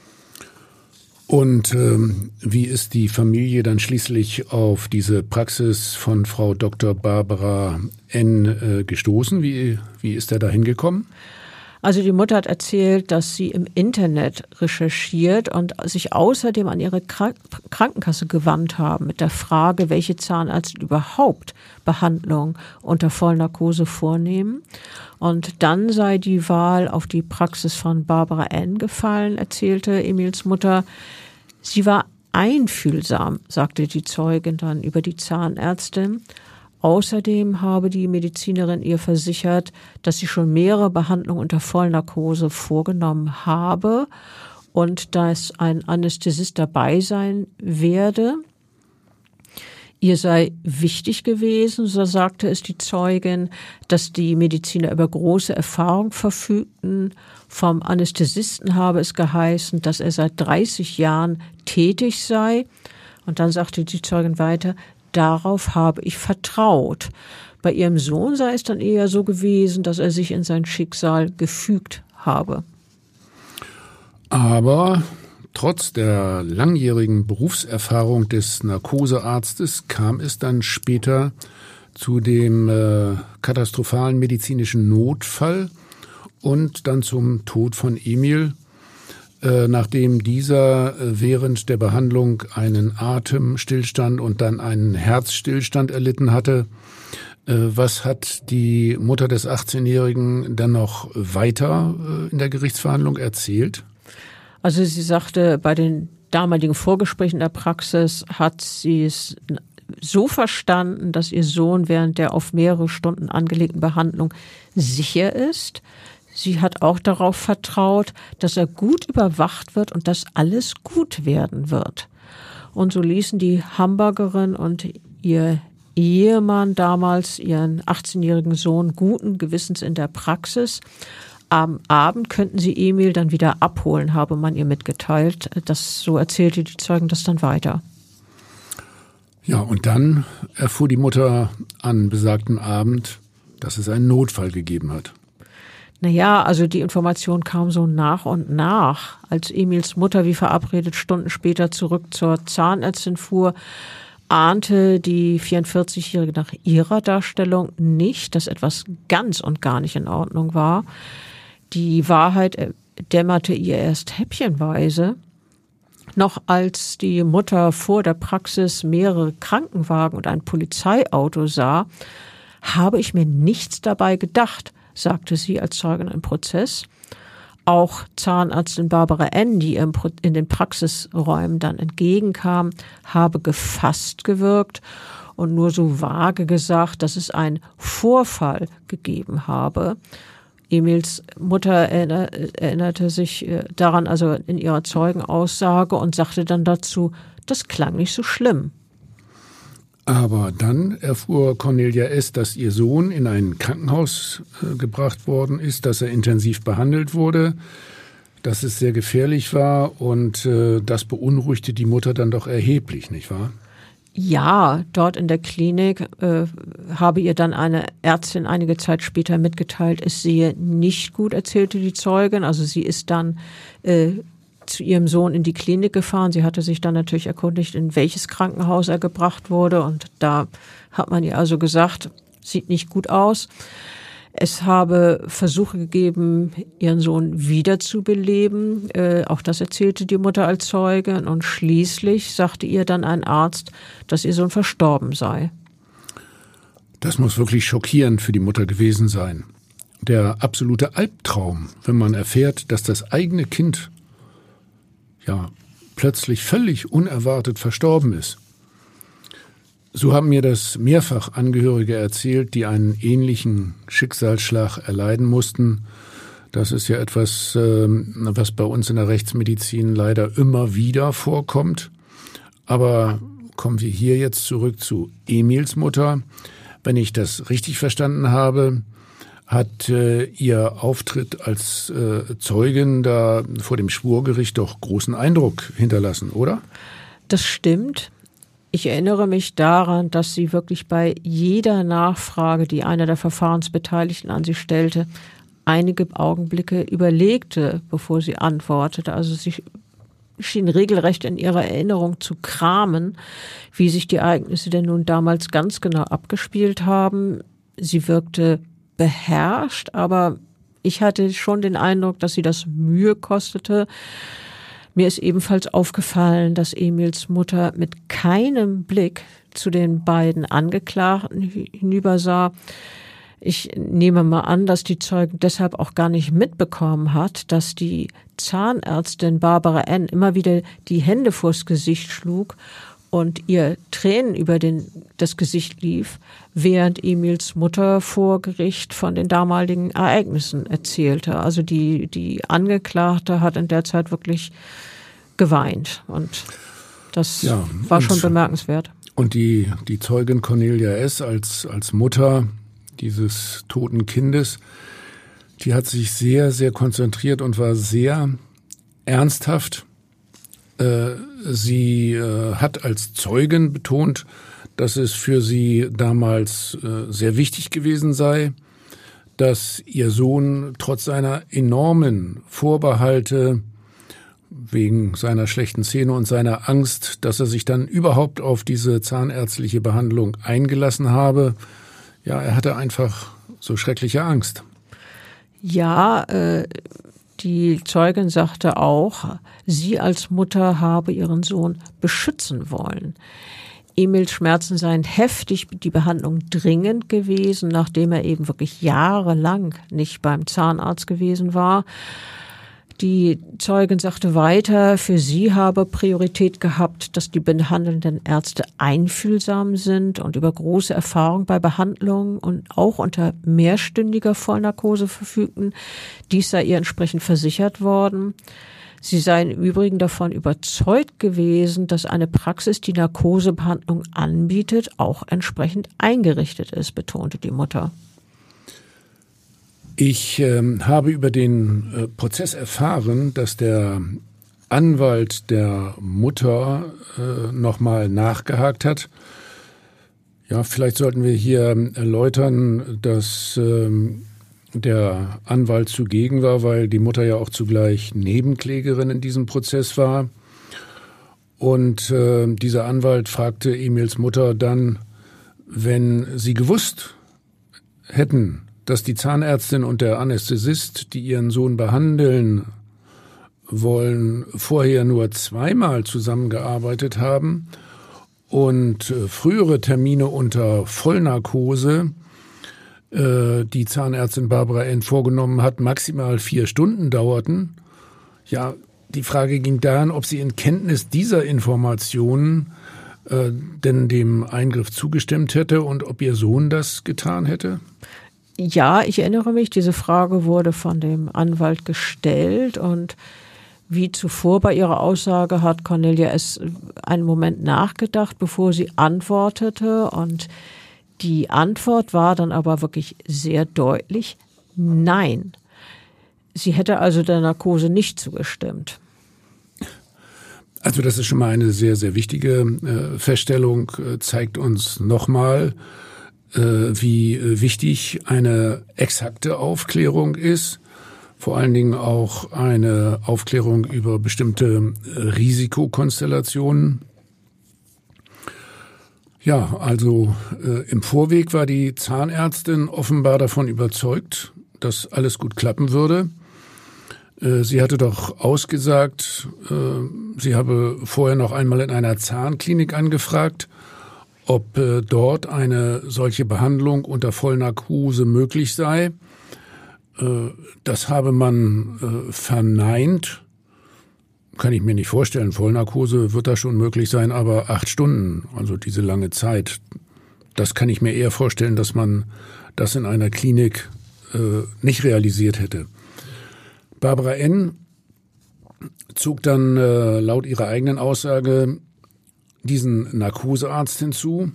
Und wie ist die Familie dann schließlich auf diese Praxis von Frau Dr. Barbara N. gestoßen? Wie ist er da hingekommen? Also die Mutter hat erzählt, dass sie im Internet recherchiert und sich außerdem an ihre Krankenkasse gewandt haben mit der Frage, welche Zahnärzte überhaupt Behandlung unter Vollnarkose vornehmen. Und dann sei die Wahl auf die Praxis von Barbara N. gefallen, erzählte Emils Mutter. Sie war einfühlsam, sagte die Zeugin dann über die Zahnärztin. Außerdem habe die Medizinerin ihr versichert, dass sie schon mehrere Behandlungen unter Vollnarkose vorgenommen habe und dass ein Anästhesist dabei sein werde. Ihr sei wichtig gewesen, so sagte es die Zeugin, dass die Mediziner über große Erfahrung verfügten. Vom Anästhesisten habe es geheißen, dass er seit 30 Jahren tätig sei. Und dann sagte die Zeugin weiter, darauf habe ich vertraut. Bei ihrem Sohn sei es dann eher so gewesen, dass er sich in sein Schicksal gefügt habe. Aber trotz der langjährigen Berufserfahrung des Narkosearztes kam es dann später zu dem katastrophalen medizinischen Notfall und dann zum Tod von Emil, nachdem dieser während der Behandlung einen Atemstillstand und dann einen Herzstillstand erlitten hatte. Was hat die Mutter des 18-Jährigen dann noch weiter in der Gerichtsverhandlung erzählt? Also sie sagte, bei den damaligen Vorgesprächen der Praxis hat sie es so verstanden, dass ihr Sohn während der auf mehrere Stunden angelegten Behandlung sicher ist. Sie hat auch darauf vertraut, dass er gut überwacht wird und dass alles gut werden wird. Und so ließen die Hamburgerin und ihr Ehemann damals ihren 18-jährigen Sohn guten Gewissens in der Praxis. Am Abend könnten sie Emil dann wieder abholen, habe man ihr mitgeteilt. So erzählte die Zeugen das dann weiter. Ja, und dann erfuhr die Mutter an besagtem Abend, dass es einen Notfall gegeben hat. Naja, also die Information kam so nach und nach. Als Emils Mutter wie verabredet Stunden später zurück zur Zahnärztin fuhr, ahnte die 44-Jährige nach ihrer Darstellung nicht, dass etwas ganz und gar nicht in Ordnung war. Die Wahrheit dämmerte ihr erst häppchenweise. Noch als die Mutter vor der Praxis mehrere Krankenwagen und ein Polizeiauto sah, habe ich mir nichts dabei gedacht, sagte sie als Zeugin im Prozess. Auch Zahnärztin Barbara N., die in den Praxisräumen dann entgegenkam, habe gefasst gewirkt und nur so vage gesagt, dass es einen Vorfall gegeben habe. Emils Mutter erinnerte sich daran, also in ihrer Zeugenaussage, und sagte dann dazu, das klang nicht so schlimm. Aber dann erfuhr Cornelia S., dass ihr Sohn in ein Krankenhaus gebracht worden ist, dass er intensiv behandelt wurde, dass es sehr gefährlich war und das beunruhigte die Mutter dann doch erheblich, nicht wahr? Ja, dort in der Klinik habe ihr dann eine Ärztin einige Zeit später mitgeteilt, es sehe nicht gut, erzählte die Zeugin. Also sie ist dann zu ihrem Sohn in die Klinik gefahren. Sie hatte sich dann natürlich erkundigt, in welches Krankenhaus er gebracht wurde. Und da hat man ihr also gesagt, sieht nicht gut aus. Es habe Versuche gegeben, ihren Sohn wiederzubeleben. Auch das erzählte die Mutter als Zeugin. Und schließlich sagte ihr dann ein Arzt, dass ihr Sohn verstorben sei. Das muss wirklich schockierend für die Mutter gewesen sein. Der absolute Albtraum, wenn man erfährt, dass das eigene Kind plötzlich völlig unerwartet verstorben ist. So haben mir das mehrfach Angehörige erzählt, die einen ähnlichen Schicksalsschlag erleiden mussten. Das ist ja etwas, was bei uns in der Rechtsmedizin leider immer wieder vorkommt. Aber kommen wir hier jetzt zurück zu Emils Mutter. Wenn ich das richtig verstanden habe, hat ihr Auftritt als Zeugin da vor dem Schwurgericht doch großen Eindruck hinterlassen, oder? Das stimmt. Ich erinnere mich daran, dass sie wirklich bei jeder Nachfrage, die einer der Verfahrensbeteiligten an sie stellte, einige Augenblicke überlegte, bevor sie antwortete. Also sie schien regelrecht in ihrer Erinnerung zu kramen, wie sich die Ereignisse denn nun damals ganz genau abgespielt haben. Sie wirkte beherrscht, aber ich hatte schon den Eindruck, dass sie das Mühe kostete. Mir ist ebenfalls aufgefallen, dass Emils Mutter mit keinem Blick zu den beiden Angeklagten hinübersah. Ich nehme mal an, dass die Zeugin deshalb auch gar nicht mitbekommen hat, dass die Zahnärztin Barbara N. immer wieder die Hände vors Gesicht schlug und ihr Tränen über das Gesicht lief, während Emils Mutter vor Gericht von den damaligen Ereignissen erzählte. Also die Angeklagte hat in der Zeit wirklich geweint und das war schon bemerkenswert. Und die Zeugin Cornelia S. als Mutter dieses toten Kindes, die hat sich sehr, sehr konzentriert und war sehr ernsthaft. Sie hat als Zeugin betont, dass es für sie damals sehr wichtig gewesen sei, dass ihr Sohn trotz seiner enormen Vorbehalte wegen seiner schlechten Zähne und seiner Angst, dass er sich dann überhaupt auf diese zahnärztliche Behandlung eingelassen habe. Ja, er hatte einfach so schreckliche Angst. Ja, die Zeugin sagte auch, sie als Mutter habe ihren Sohn beschützen wollen. Emils Schmerzen seien heftig, die Behandlung dringend gewesen, nachdem er eben wirklich jahrelang nicht beim Zahnarzt gewesen war. Die Zeugin sagte weiter, für sie habe Priorität gehabt, dass die behandelnden Ärzte einfühlsam sind und über große Erfahrung bei Behandlungen und auch unter mehrstündiger Vollnarkose verfügten. Dies sei ihr entsprechend versichert worden. Sie sei im Übrigen davon überzeugt gewesen, dass eine Praxis, die Narkosebehandlung anbietet, auch entsprechend eingerichtet ist, betonte die Mutter. Ich habe über den Prozess erfahren, dass der Anwalt der Mutter nochmal nachgehakt hat. Ja, vielleicht sollten wir hier erläutern, dass der Anwalt zugegen war, weil die Mutter ja auch zugleich Nebenklägerin in diesem Prozess war. Und dieser Anwalt fragte Emils Mutter dann, wenn sie gewusst hätten, dass die Zahnärztin und der Anästhesist, die ihren Sohn behandeln wollen, vorher nur zweimal zusammengearbeitet haben und frühere Termine unter Vollnarkose die Zahnärztin Barbara N. vorgenommen hat, maximal 4 Stunden dauerten. Ja, die Frage ging daran, ob sie in Kenntnis dieser Informationen denn dem Eingriff zugestimmt hätte und ob ihr Sohn das getan hätte. Ja, ich erinnere mich, diese Frage wurde von dem Anwalt gestellt und wie zuvor bei ihrer Aussage hat Cornelia S. einen Moment nachgedacht, bevor sie antwortete und die Antwort war dann aber wirklich sehr deutlich, nein. Sie hätte also der Narkose nicht zugestimmt. Also das ist schon mal eine sehr, sehr wichtige Feststellung, zeigt uns nochmal, wie wichtig eine exakte Aufklärung ist, vor allen Dingen auch eine Aufklärung über bestimmte Risikokonstellationen. Ja, also im Vorweg war die Zahnärztin offenbar davon überzeugt, dass alles gut klappen würde. Sie hatte doch ausgesagt, sie habe vorher noch einmal in einer Zahnklinik angefragt, ob dort eine solche Behandlung unter Vollnarkose möglich sei. Das habe man verneint. Kann ich mir nicht vorstellen. Vollnarkose wird da schon möglich sein, aber 8 Stunden, also diese lange Zeit, das kann ich mir eher vorstellen, dass man das in einer Klinik nicht realisiert hätte. Barbara N. zog dann laut ihrer eigenen Aussage diesen Narkosearzt hinzu,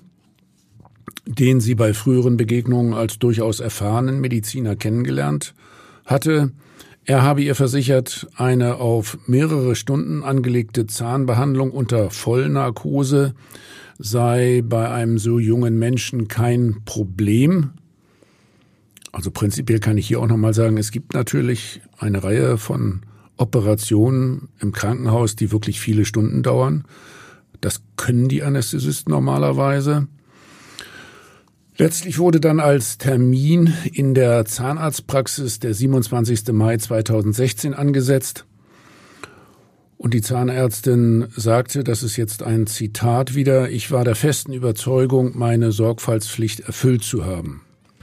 den sie bei früheren Begegnungen als durchaus erfahrenen Mediziner kennengelernt hatte. Er habe ihr versichert, eine auf mehrere Stunden angelegte Zahnbehandlung unter Vollnarkose sei bei einem so jungen Menschen kein Problem. Also prinzipiell kann ich hier auch nochmal sagen, es gibt natürlich eine Reihe von Operationen im Krankenhaus, die wirklich viele Stunden dauern. Das können die Anästhesisten normalerweise. Letztlich wurde dann als Termin in der Zahnarztpraxis der 27. Mai 2016 angesetzt. Und die Zahnärztin sagte, das ist jetzt ein Zitat wieder, ich war der festen Überzeugung, meine Sorgfaltspflicht erfüllt zu haben.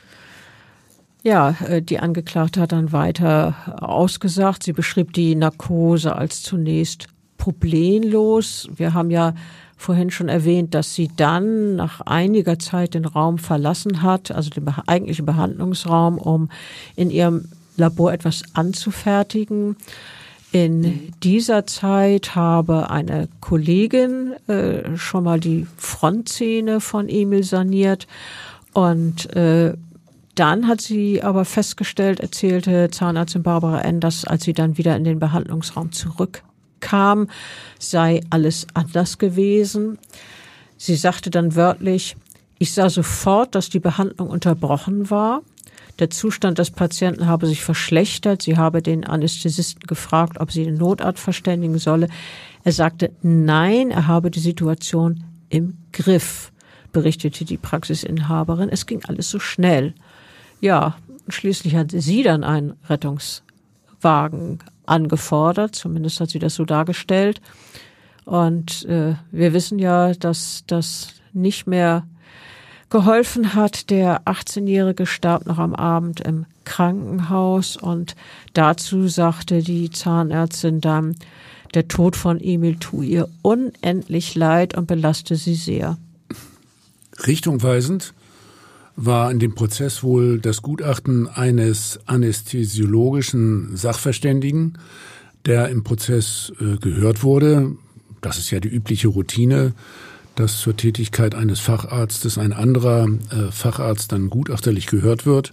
Ja, die Angeklagte hat dann weiter ausgesagt. Sie beschrieb die Narkose als zunächst problemlos. Wir haben ja vorhin schon erwähnt, dass sie dann nach einiger Zeit den Raum verlassen hat, also den eigentlichen Behandlungsraum, um in ihrem Labor etwas anzufertigen. In dieser Zeit habe eine Kollegin schon mal die Frontzähne von Emil saniert und dann hat sie aber festgestellt, erzählte Zahnärztin Barbara N., dass als sie dann wieder in den Behandlungsraum zurückkam, sei alles anders gewesen. Sie sagte dann wörtlich, ich sah sofort, dass die Behandlung unterbrochen war. Der Zustand des Patienten habe sich verschlechtert. Sie habe den Anästhesisten gefragt, ob sie den Notarzt verständigen solle. Er sagte, nein, er habe die Situation im Griff, berichtete die Praxisinhaberin. Es ging alles so schnell. Ja, schließlich hat sie dann einen Rettungswagen angefordert, zumindest hat sie das so dargestellt. Und wir wissen ja, dass das nicht mehr geholfen hat. Der 18-Jährige starb noch am Abend im Krankenhaus und dazu sagte die Zahnärztin dann, der Tod von Emil tue ihr unendlich leid und belaste sie sehr. Richtungweisend war in dem Prozess wohl das Gutachten eines anästhesiologischen Sachverständigen, der im Prozess gehört wurde. Das ist ja die übliche Routine, dass zur Tätigkeit eines Facharztes ein anderer Facharzt dann gutachterlich gehört wird.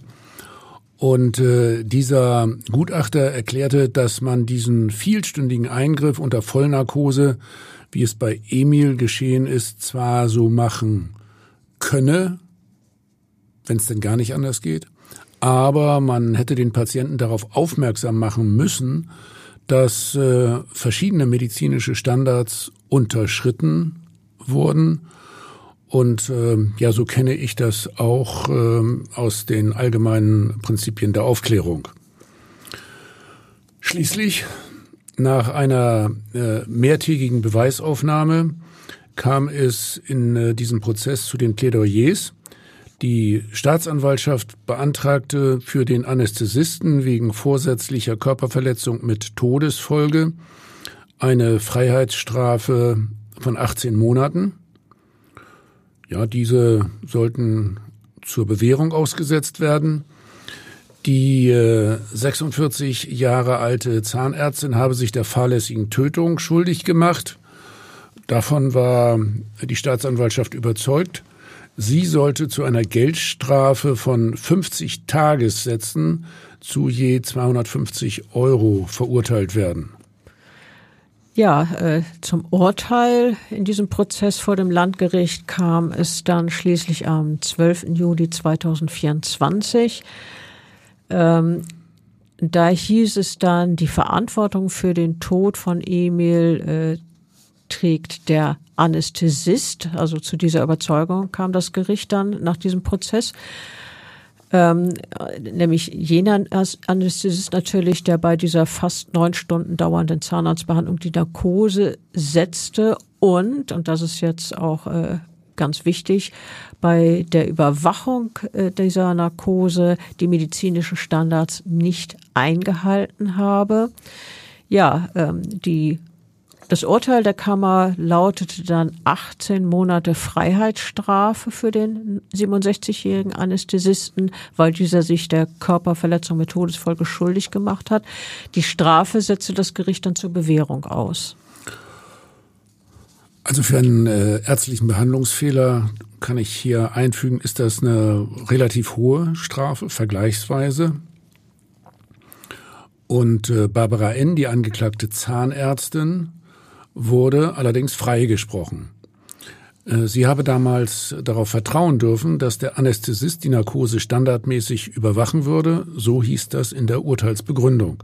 Und dieser Gutachter erklärte, dass man diesen vielstündigen Eingriff unter Vollnarkose, wie es bei Emil geschehen ist, zwar so machen könne, wenn es denn gar nicht anders geht, aber man hätte den Patienten darauf aufmerksam machen müssen, dass verschiedene medizinische Standards unterschritten wurden. Und ja, so kenne ich das auch aus den allgemeinen Prinzipien der Aufklärung. Schließlich, nach einer mehrtägigen Beweisaufnahme, kam es in diesem Prozess zu den Plädoyers. Die Staatsanwaltschaft beantragte für den Anästhesisten wegen vorsätzlicher Körperverletzung mit Todesfolge eine Freiheitsstrafe von 18 Monaten. Ja, diese sollten zur Bewährung ausgesetzt werden. Die 46 Jahre alte Zahnärztin habe sich der fahrlässigen Tötung schuldig gemacht. Davon war die Staatsanwaltschaft überzeugt. Sie sollte zu einer Geldstrafe von 50 Tagessätzen zu je 250 € verurteilt werden. Ja, zum Urteil in diesem Prozess vor dem Landgericht kam es dann schließlich am 12. Juli 2024. Da hieß es dann, die Verantwortung für den Tod von Emil trägt der Anästhesist. Also zu dieser Überzeugung kam das Gericht dann nach diesem Prozess. Nämlich jener Anästhesist natürlich, der bei dieser fast 9 Stunden dauernden Zahnarztbehandlung die Narkose setzte und das ist jetzt auch ganz wichtig, bei der Überwachung dieser Narkose die medizinischen Standards nicht eingehalten habe. Ja, das Urteil der Kammer lautete dann 18 Monate Freiheitsstrafe für den 67-jährigen Anästhesisten, weil dieser sich der Körperverletzung mit Todesfolge schuldig gemacht hat. Die Strafe setzte das Gericht dann zur Bewährung aus. Also für einen ärztlichen Behandlungsfehler kann ich hier einfügen, ist das eine relativ hohe Strafe, vergleichsweise. Und Barbara N., die angeklagte Zahnärztin, wurde allerdings freigesprochen. Sie habe damals darauf vertrauen dürfen, dass der Anästhesist die Narkose standardmäßig überwachen würde. So hieß das in der Urteilsbegründung.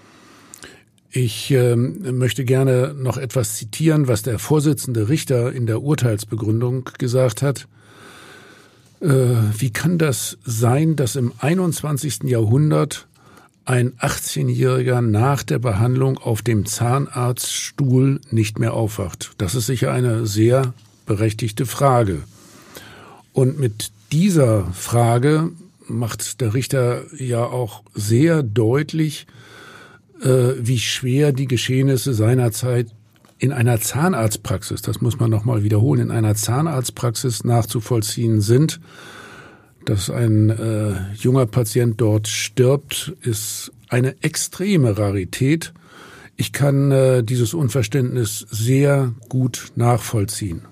Ich möchte gerne noch etwas zitieren, was der Vorsitzende Richter in der Urteilsbegründung gesagt hat. Wie kann das sein, dass im 21. Jahrhundert ein 18-Jähriger nach der Behandlung auf dem Zahnarztstuhl nicht mehr aufwacht? Das ist sicher eine sehr berechtigte Frage. Und mit dieser Frage macht der Richter ja auch sehr deutlich, wie schwer die Geschehnisse seinerzeit in einer Zahnarztpraxis, das muss man nochmal wiederholen, in einer Zahnarztpraxis nachzuvollziehen sind. Dass ein junger Patient dort stirbt, ist eine extreme Rarität. Ich kann dieses Unverständnis sehr gut nachvollziehen.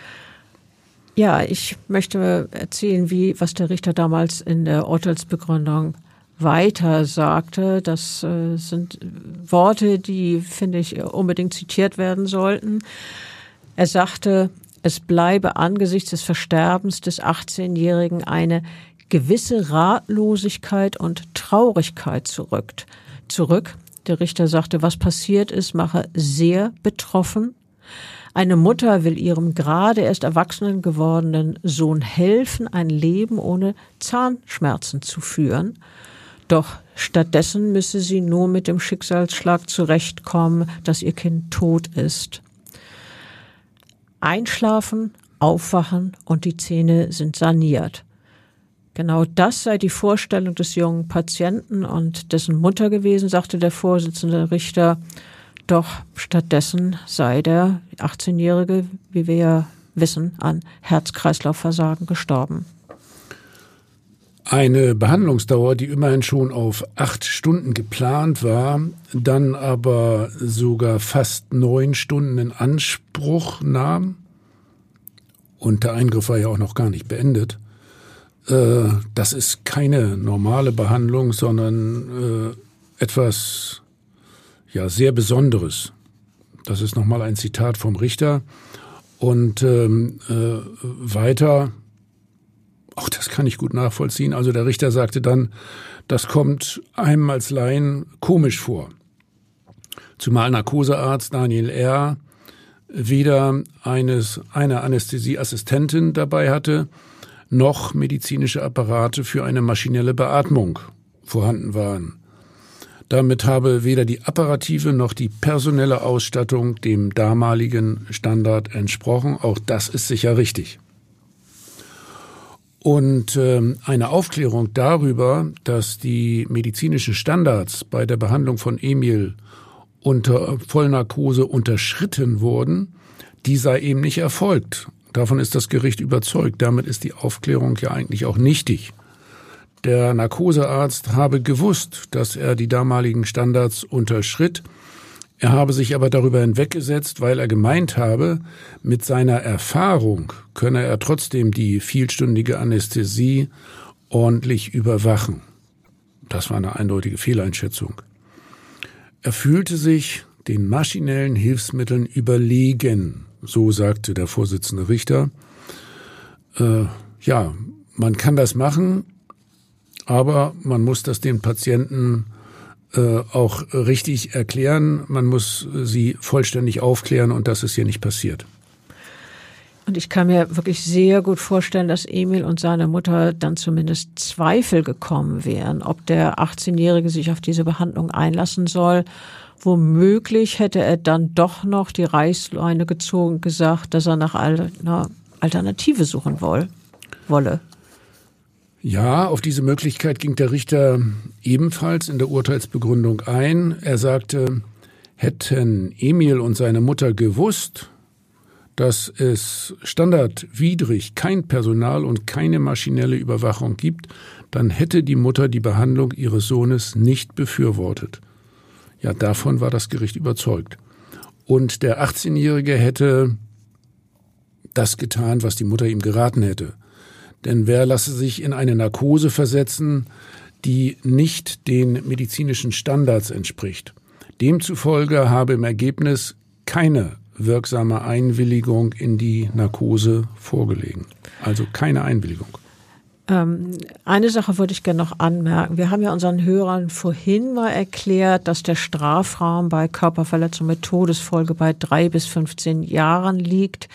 Ja, ich möchte erzählen, was der Richter damals in der Urteilsbegründung weiter sagte. Das sind Worte, die, finde ich, unbedingt zitiert werden sollten. Er sagte: Es bleibe angesichts des Versterbens des 18-Jährigen eine gewisse Ratlosigkeit und Traurigkeit zurück. Der Richter sagte, was passiert ist, mache sehr betroffen. Eine Mutter will ihrem gerade erst erwachsenen gewordenen Sohn helfen, ein Leben ohne Zahnschmerzen zu führen. Doch stattdessen müsse sie nur mit dem Schicksalsschlag zurechtkommen, dass ihr Kind tot ist. Einschlafen, aufwachen und die Zähne sind saniert. Genau das sei die Vorstellung des jungen Patienten und dessen Mutter gewesen, sagte der Vorsitzende Richter. Doch stattdessen sei der 18-Jährige, wie wir ja wissen, an Herz-Kreislauf-Versagen gestorben. Eine Behandlungsdauer, die immerhin schon auf 8 Stunden geplant war, dann aber sogar fast 9 Stunden in Anspruch nahm. Und der Eingriff war ja auch noch gar nicht beendet. Das ist keine normale Behandlung, sondern etwas sehr Besonderes. Das ist nochmal ein Zitat vom Richter. Und weiter, auch das kann ich gut nachvollziehen. Also der Richter sagte dann, das kommt einem als Laien komisch vor. Zumal Narkosearzt Daniel R. weder eine Anästhesieassistentin dabei hatte, noch medizinische Apparate für eine maschinelle Beatmung vorhanden waren. Damit habe weder die apparative noch die personelle Ausstattung dem damaligen Standard entsprochen. Auch das ist sicher richtig. Und eine Aufklärung darüber, dass die medizinischen Standards bei der Behandlung von Emil unter Vollnarkose unterschritten wurden, die sei eben nicht erfolgt. Davon ist das Gericht überzeugt. Damit ist die Aufklärung ja eigentlich auch nichtig. Der Narkosearzt habe gewusst, dass er die damaligen Standards unterschritt. Er habe sich aber darüber hinweggesetzt, weil er gemeint habe, mit seiner Erfahrung könne er trotzdem die vielstündige Anästhesie ordentlich überwachen. Das war eine eindeutige Fehleinschätzung. Er fühlte sich den maschinellen Hilfsmitteln überlegen, so sagte der Vorsitzende Richter. Man kann das machen, aber man muss das den Patienten auch richtig erklären. Man muss sie vollständig aufklären und das ist hier nicht passiert. Und ich kann mir wirklich sehr gut vorstellen, dass Emil und seine Mutter dann zumindest Zweifel gekommen wären, ob der 18-Jährige sich auf diese Behandlung einlassen soll. Womöglich hätte er dann doch noch die Reißleine gezogen und gesagt, dass er nach einer Alternative suchen wolle. Ja, auf diese Möglichkeit ging der Richter ebenfalls in der Urteilsbegründung ein. Er sagte, hätten Emil und seine Mutter gewusst, dass es standardwidrig kein Personal und keine maschinelle Überwachung gibt, dann hätte die Mutter die Behandlung ihres Sohnes nicht befürwortet. Ja, davon war das Gericht überzeugt. Und der 18-Jährige hätte das getan, was die Mutter ihm geraten hätte. Denn wer lasse sich in eine Narkose versetzen, die nicht den medizinischen Standards entspricht? Demzufolge habe im Ergebnis keine wirksame Einwilligung in die Narkose vorgelegen. Also keine Einwilligung. Eine Sache würde ich gerne noch anmerken. Wir haben ja unseren Hörern vorhin mal erklärt, dass der Strafrahmen bei Körperverletzung mit Todesfolge bei 3 bis 15 Jahren liegt.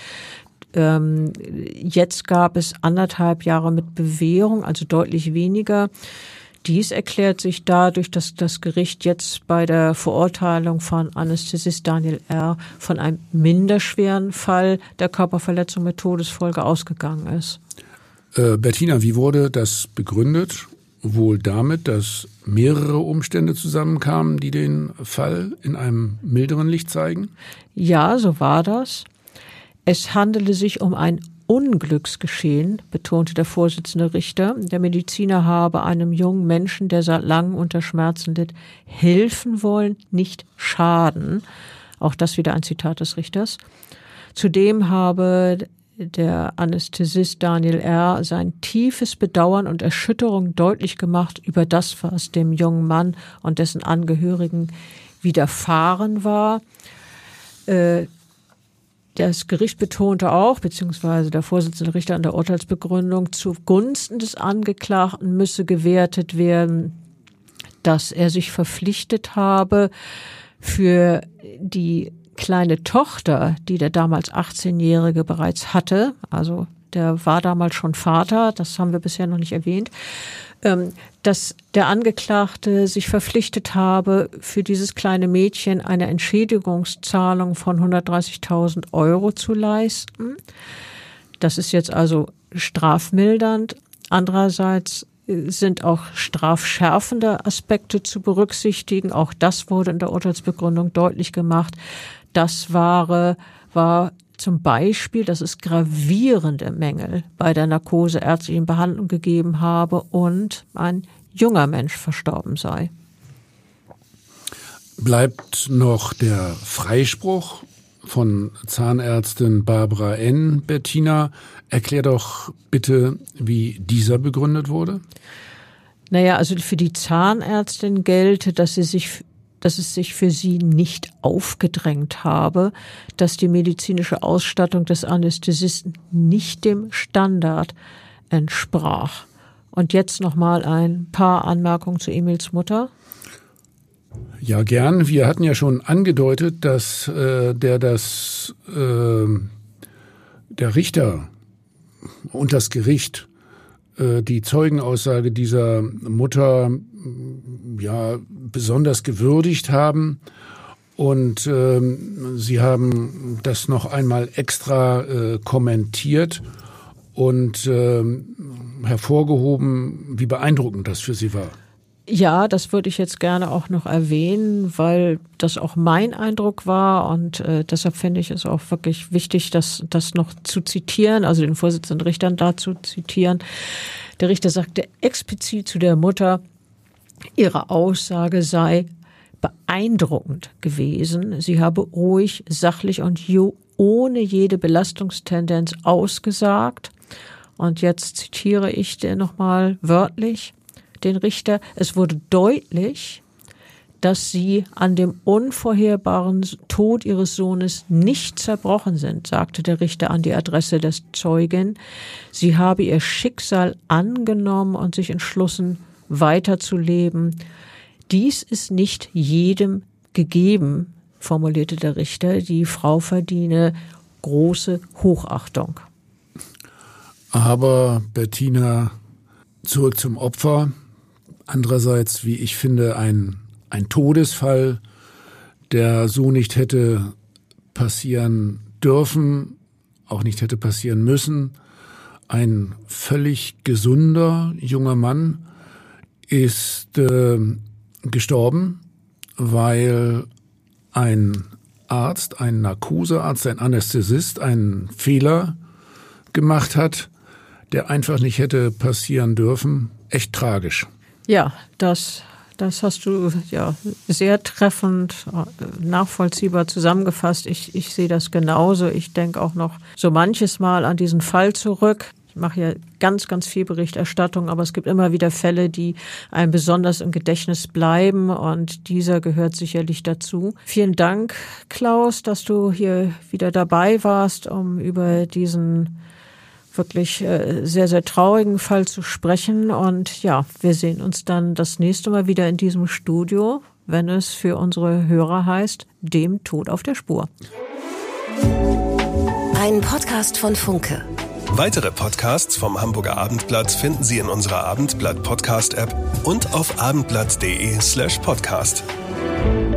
Jetzt gab es 1,5 Jahre mit Bewährung, also deutlich weniger. Dies erklärt sich dadurch, dass das Gericht jetzt bei der Verurteilung von Anästhesist Daniel R. von einem minderschweren Fall der Körperverletzung mit Todesfolge ausgegangen ist. Bettina, wie wurde das begründet? Wohl damit, dass mehrere Umstände zusammenkamen, die den Fall in einem milderen Licht zeigen? Ja, so war das. Es handelte sich um ein Unglücksgeschehen, betonte der Vorsitzende Richter. Der Mediziner habe einem jungen Menschen, der seit langem unter Schmerzen litt, helfen wollen, nicht schaden. Auch das wieder ein Zitat des Richters. Zudem habe der Anästhesist Daniel R. sein tiefes Bedauern und Erschütterung deutlich gemacht über das, was dem jungen Mann und dessen Angehörigen widerfahren war. Das Gericht betonte auch, beziehungsweise der Vorsitzende Richter in der Urteilsbegründung, zugunsten des Angeklagten müsse gewertet werden, dass er sich verpflichtet habe, für die kleine Tochter, die der damals 18-Jährige bereits hatte, also der war damals schon Vater, das haben wir bisher noch nicht erwähnt, dass der Angeklagte sich verpflichtet habe, für dieses kleine Mädchen eine Entschädigungszahlung von 130.000 € zu leisten. Das ist jetzt also strafmildernd. Andererseits sind auch strafschärfende Aspekte zu berücksichtigen. Auch das wurde in der Urteilsbegründung deutlich gemacht. Das war zum Beispiel, dass es gravierende Mängel bei der narkoseärztlichen Behandlung gegeben habe und ein junger Mensch verstorben sei. Bleibt noch der Freispruch von Zahnärztin Barbara N. Bettina, erklär doch bitte, wie dieser begründet wurde. Naja, also für die Zahnärztin gelte, dass es sich für sie nicht aufgedrängt habe, dass die medizinische Ausstattung des Anästhesisten nicht dem Standard entsprach. Und jetzt nochmal ein paar Anmerkungen zu Emils Mutter. Ja, gern. Wir hatten ja schon angedeutet, dass der Richter und das Gericht die Zeugenaussage dieser Mutter ja besonders gewürdigt haben und sie haben das noch einmal extra kommentiert und hervorgehoben, wie beeindruckend das für sie war. Ja, das würde ich jetzt gerne auch noch erwähnen, weil das auch mein Eindruck war und deshalb finde ich es auch wirklich wichtig, das noch zu zitieren, also den Vorsitzenden Richtern dazu zitieren. Der Richter sagte explizit zu der Mutter, ihre Aussage sei beeindruckend gewesen. Sie habe ruhig, sachlich und ohne jede Belastungstendenz ausgesagt. Und jetzt zitiere ich dir nochmal wörtlich den Richter. Es wurde deutlich, dass sie an dem unvorherbaren Tod ihres Sohnes nicht zerbrochen sind, sagte der Richter an die Adresse des Zeugen. Sie habe ihr Schicksal angenommen und sich entschlossen, weiterzuleben. Dies ist nicht jedem gegeben, formulierte der Richter. Die Frau verdiene große Hochachtung. Aber Bettina, zurück zum Opfer. Andererseits, wie ich finde, ein Todesfall, der so nicht hätte passieren dürfen, auch nicht hätte passieren müssen. Ein völlig gesunder junger Mann ist gestorben, weil ein Arzt, ein Narkosearzt, ein Anästhesist einen Fehler gemacht hat, der einfach nicht hätte passieren dürfen. Echt tragisch. Ja, das hast du ja sehr treffend, nachvollziehbar zusammengefasst. Ich sehe das genauso. Ich denke auch noch so manches Mal an diesen Fall zurück. Ich mache ja ganz, ganz viel Berichterstattung, aber es gibt immer wieder Fälle, die einem besonders im Gedächtnis bleiben und dieser gehört sicherlich dazu. Vielen Dank, Klaus, dass du hier wieder dabei warst, um über diesen wirklich sehr, sehr traurigen Fall zu sprechen. Und ja, wir sehen uns dann das nächste Mal wieder in diesem Studio, wenn es für unsere Hörer heißt, dem Tod auf der Spur. Ein Podcast von Funke. Weitere Podcasts vom Hamburger Abendblatt finden Sie in unserer Abendblatt Podcast App und auf abendblatt.de/podcast.